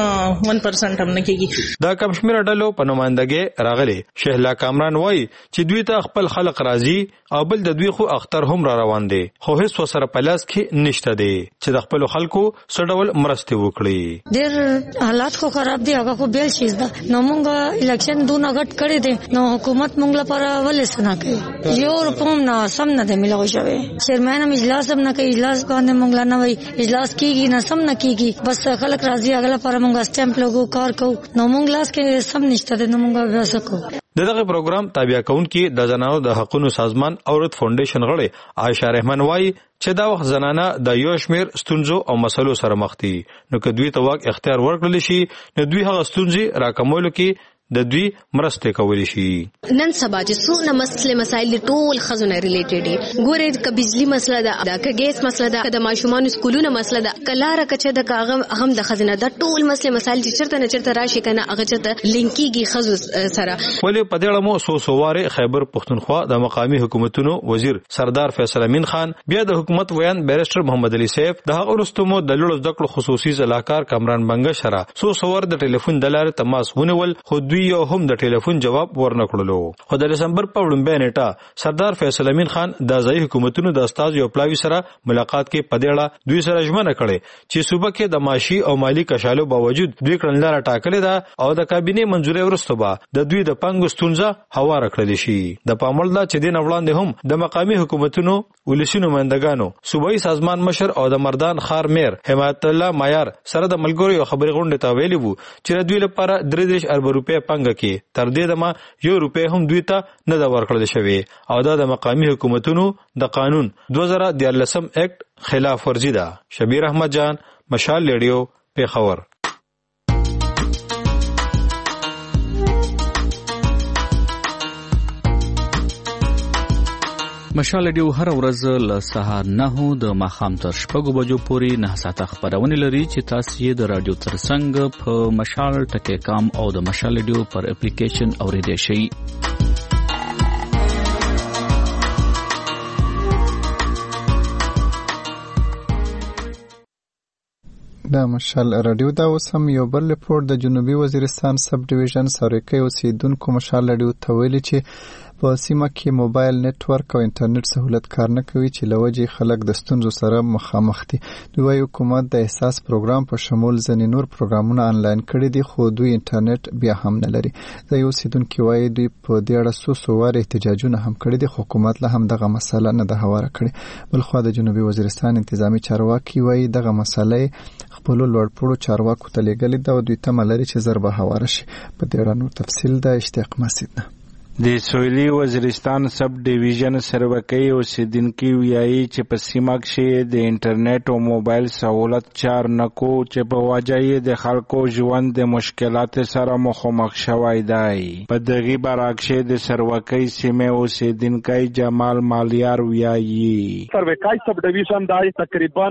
1% هم نه کېږي. دا کم شمېره ډلو په نمایندګۍ راغلي شهلا کامران وایي چې دوی ته خپل خلق راځي او بل د دوی خو اختر هم را روان دي، خو هیڅ وسره په لاس کې نشته دی چې د خپل خلکو څه ډول مرستې وکړي. ډېر حالات خو خراب دي، هغه خو بیل شي ده. نو موږ الیکشن دونه غټ کړی دی، نو حکومت موږ لپاره ولې څه نه کوي؟ یو روپم نه سم نه دی ملوي شوی. چیرمن هم اجلاس هم نه کوي، اجلاس باندې موږ لا نه وي اجلاس کیږي نه سم نه کیږي، بس خلک راځي هغه لپاره موږ سټمپ لګو کار کوو، نو موږ لاس کې سم نشته دی، نو موږ بیا څه کوو. دغه پروګرام تابع کونکي د زنانو د حقوقو سازمان اورت فاونډیشن غړي عائشہ رحمان وایي چې دا وخت زنانه د یو شمیر ستونزو او مسلو سره مخ دي، نو که دوی ته واک اختیار ورکړل شي نو دوی هغه ستونزې راکمولو کې د دوی مرسته کولی شي. نن سبا چې څونه مسایل ټول خزونه ریلیټډ دي، ګوره ک بجلی مسله ده، ک ګیس مسله ده، ک د ماشومان سکولونه مسله ده، کلاره کچه د کاغه هم د خزینه ده، ټول مسایل چې چرته نه چرته راشي کنه هغه چرته لینکیږي خزو سره. ولې په دې اړه مو سوسواره خیبر پښتونخوا د مقامی حکومتونو وزیر سردار فیصل امین خان، بیا د حکومت ویان بیرسټر محمد علي سیف، د هغه ورستمو د لړ زده کړو خصوصي ځلاکار کامران بنګ شرا سوسوار د ټلیفون د لارې تماس ونیول، خو یو هم د ټلیفون جواب ورنکړلو. خو د دسمبر په وړاندې نیټه سردار فیصل امین خان د ځای حکومتونو د استاد یو پلاوی سره ملاقات کې پدېړه دوی سره ژمنه کړې چې صوبه کې د معاشي او مالی کشالو باوجود دوی کړنلاره ټاکلې ده او د کابینه منځوري ورسته به د دوی د پنګ ستونزه هواره کړل شي. د پامل دا چې دین وړاندې هم د مقامی حکومتونو ولسی نمائندګانو صوبایي سازمان مشر او د مردان خار میر حمایت الله معیار سره د ملګرو خبري غونډه ته ویلي وو چې دوی لپاره 3 ارب روپے پنګ کې تر دې دمه یو روپے هم دوی ته نه دا ورکړل شوی او دا د مقامی حکومتونو د قانون 2013 اکټ خلاف ورزي ده. شبیر احمد جان، مشال ریډیو، پیښور. مشال ریډیو هر ورځ له سهار 9 د ماښام تر 6 بجو پورې 9 ساعته خبرونه لري چې تاسو یې د رادیو ترڅنګ په مشال.com او د مشال ریډیو پر اپلیکیشن اوریدئ شئ. دا مشال رادیو دا اوس هم یو بل رپورټ د جنوبي وزیرستان سب ډیویژن سروکي اوسیدونکو مشال رادیو ته ویلي چې په سیمه کې موبایل نتورک او انټرنیټ سہولت کار نه کوي چې لوجې خلک د ستونزو سره مخامخ دي. دوی حکومت د احساس پروګرام په شمول ځینې نور پروګرامونه آنلاین کړي دي خو دوی انټرنیټ بیا هم نه لري. دا یو اوسیدونکو وایي دوی په دې اړه سوسوار احتجاجونه هم کړي دي خو حکومت له هم دغه مسله نه ده هواره کړې. بل خو د جنوبي وزیرستان انتظامی چارواکي وایي دغه مسله خپل لوړپوړو چارواکو ته لېږلې ده او دوی تمه لري چې ژر به هواره شي. په دې اړه نور تفصیل د اشتیاق مسجد نه. د سویلي وزیرستان سب ډیویژن سروکي اوسیدونکو ویایي چې په سیمه کې د انټرنیټ او موبایل سہولت چار نکو چې په وجه یې د خلکو ژوند د مشکلات سره مخامخ شوی دی. په دغه برعکس د سروکي سیمه اوسیدونکو جمال مالیار ویایي سروکي سب ډیویژن دای تقریبا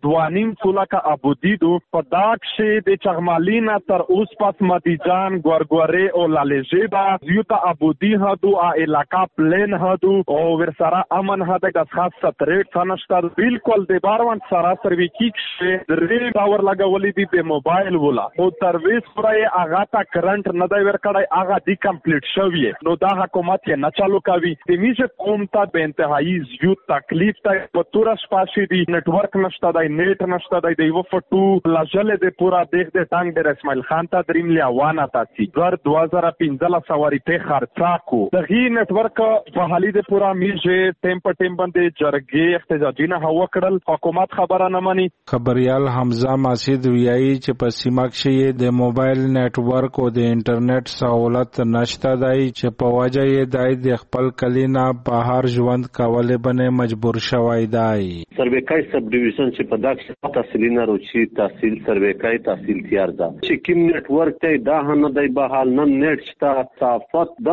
2.5 کا ابودیدو په داکشه د چغمالینا تر اوس پاس مدیجان ګورګوري او لالجيبا یوتا ابودی هدو علاقہ پلین هدو او ورسره امن هدا د خاص ستریټ څنشتر بالکل د باروان سره سرویکیک شه درې باور لګولې دي په موبایل ولا او سرویس پرای اغا تا کرنٹ نه دی ورکړای اغا دی کمپلیټ شوی نو دا حکومت یې نه چالو کوي د میشه قوم ته به انتهایی زیو تکلیف ته په تورش پاشي دی نتورک نشته دی نیټ نشته دی د یو فټو لاجل د پورا دیخ د ټنګ د اسماعیل خان ته دریم لیوانه تاسي ګر 2015 سواری په خرڅا دغه نتورک په حالي د پورا میشه ټیم په ټیم باندې جرګې احتجاجونه هوا کړل حکومت خبره نه مانی. خبريال حمزه ماسید ویایي چې په سیمه کې د موبایل نتورک او د انټرنیټ سہولت نشته دی چې په وجه یې د خپل کلینا بهر ژوند کولې باندې مجبور شوی دی. سروکي سب ډیویژن چې په داخله تحصیلینه روچي تحصیل سروکي تحصیل تیار ده چې کوم نتورک ته دا نه دی بهال نه نیټ شته صافت دمره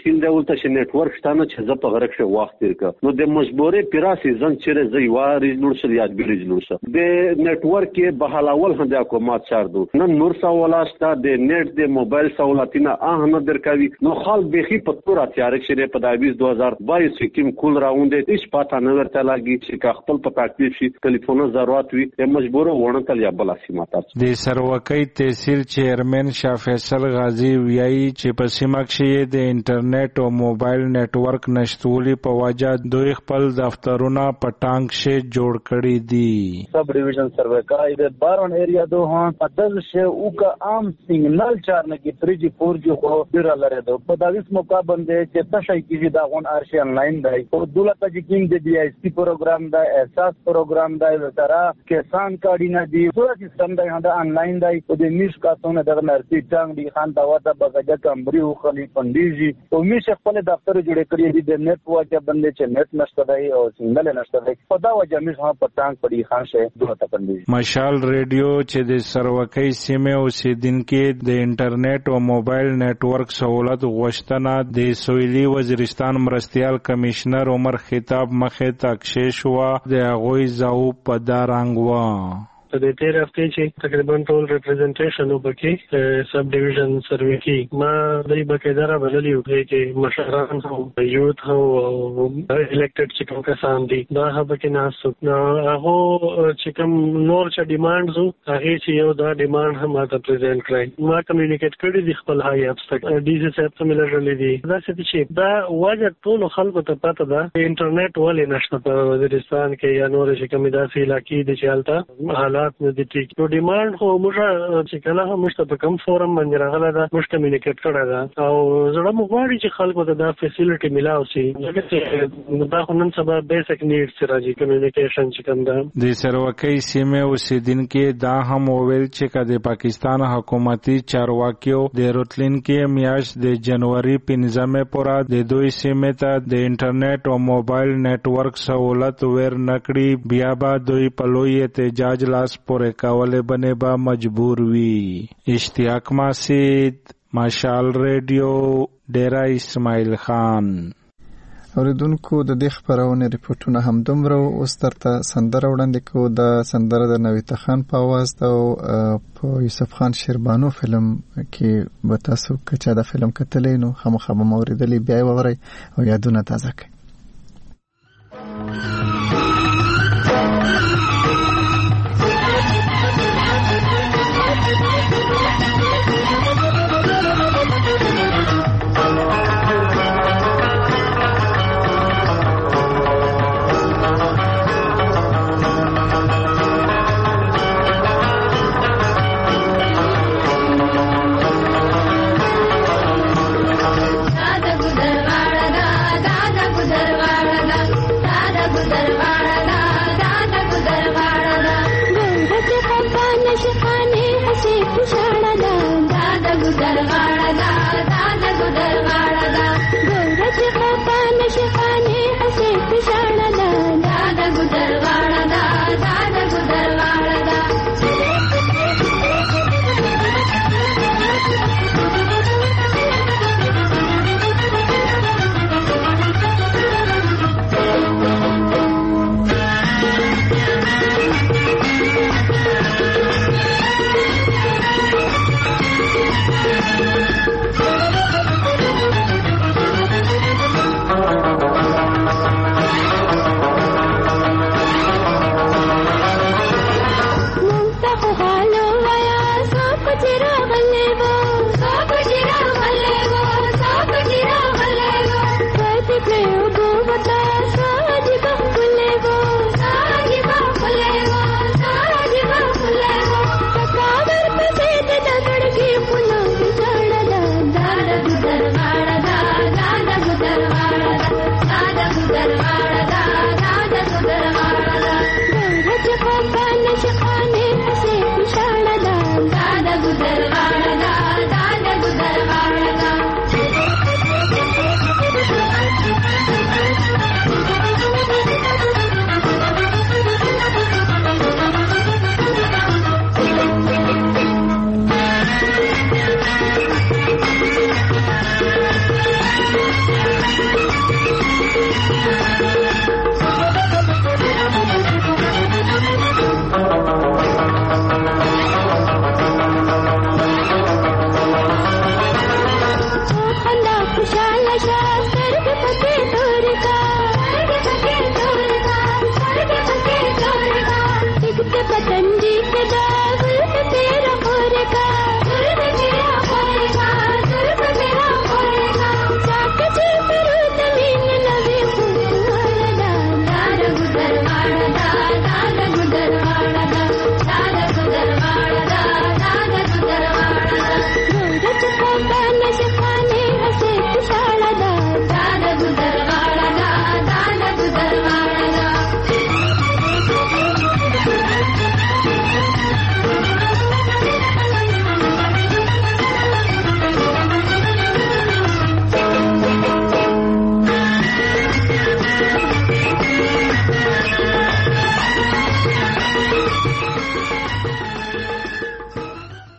مشکل دی ولته چې نتورک شته نه چې زه په غره کې وخت تیر کړم نو د مجبورې پیراسي ځن چې زه یو ریجنل شل یاد بیرجنل شل د نتورک کې بحالول هم د حکومت چار دو نن نور سوالاشته د نت د موبایل سہولتونه نه درکوي نو خال بخي په تور تیار کړي په 2022 کې کوم کول راوندې هیڅ پاته نه ورته لاګي چې خپل په تکلیف شي ټلیفون ضرورت وي مجبور ونه تل یا بل سیمه د سروکۍ تحصیل چیرمن شاه فیصل غازی ویایي چې په سیمه کې د انټرنیټ او موبایل نتورک نشټولي په وجه دوی خپل دفترونه په ټانګ شي جوړ کړي دي سب ډیویژن سروکۍ د بارون ایریا دو ها پدل شه او کا عام سیګنل چارنه کې 3G 4G خو ډیر لري دو په داویس موقع باندې چې تاسو کې دا غون ارشي انلاین دی او دولت چې د DISP پروګرام دا احساس پروګرام دا ترا کسان کاډینا دی ټول سیستم دا انلاین دی او د میش کاتونه د نرسي ټنګ دی خان دا وته بغاجه کمبري او خلی پندیجی او میش خپل دفتر جوړ کړی دی د نت واجه باندې چې نت نشته دی او سیګنل نشته دی په دا وجه میش په ټنګ پړي خان شه دولت پندیجی مشال ریډیو چې د سروکۍ سیمه او سیدونکو د انټرنیټ او موبایل نتورک سہولت غوښتنه د سویلي وزیرستان مرستیال کمشنر عمر خطاب مخه تکشیش وا د غوي زاو په دارنګ وا د تیر هفته چې تقریبا ټول ریپرزنټیشن وبکې سب ډیویژن سروې کې ما دای بقاعده بللی وو چې مشران او یوت او الیکټډ چې کوم کسان دي دا هغه کې ناس نو هغه چې کوم نور چې ډیمانډز هغه چې یو دا ډیمانډ هم ماته پریزنټ کړی ما کمیونیکیټ کړی د خپل هاي اپس تک ډي سي صاحب ته ملرلې دي دا چې دا واجب ټول خلکو ته پته ده انټرنیټ ولې نشته په وزیرستان کې یا نور چې کوم داسې علاقې دي چې حالت نه دي ټیک نو ډیمانډ خو موږ چې کله هم مشته په کم فورم باندې راغله دا موږ کمیونیکیټ کړه دا او زړه مو غواړي چې خلکو ته دا فیسیلیټي ملاو شي لکه دا خو نن سبا بیسیک نیډز راځي کمیونیکیشن چې کوم ده د سروکۍ سیمه اوسیدونکو دا هم ویل چې کله پاکستان حکومتي چارواکیو د روتلین کې میاشت د جنوري 15 پورې د دوی سیمه ته د انټرنیټ او موبایل نتورک سہولت ور نکړي بیا به دوی په لوی احتجاج لاس پورې کولې بنې به مجبور وي اشتیاق ماسید مشال ریډیو ډیرا اسماعیل خان اوریدونکو د دې خبرونه ریپورتونه هم دومره اوس ترته سندره وړاندې کو د سندره د نویت خان په आवाज او په یوسف خان شیربانو فلم کې به تاسو کچا د فلم کتلې نو خامخا به موریدلې بیا ووري او یادونه تازه کړئ Hello,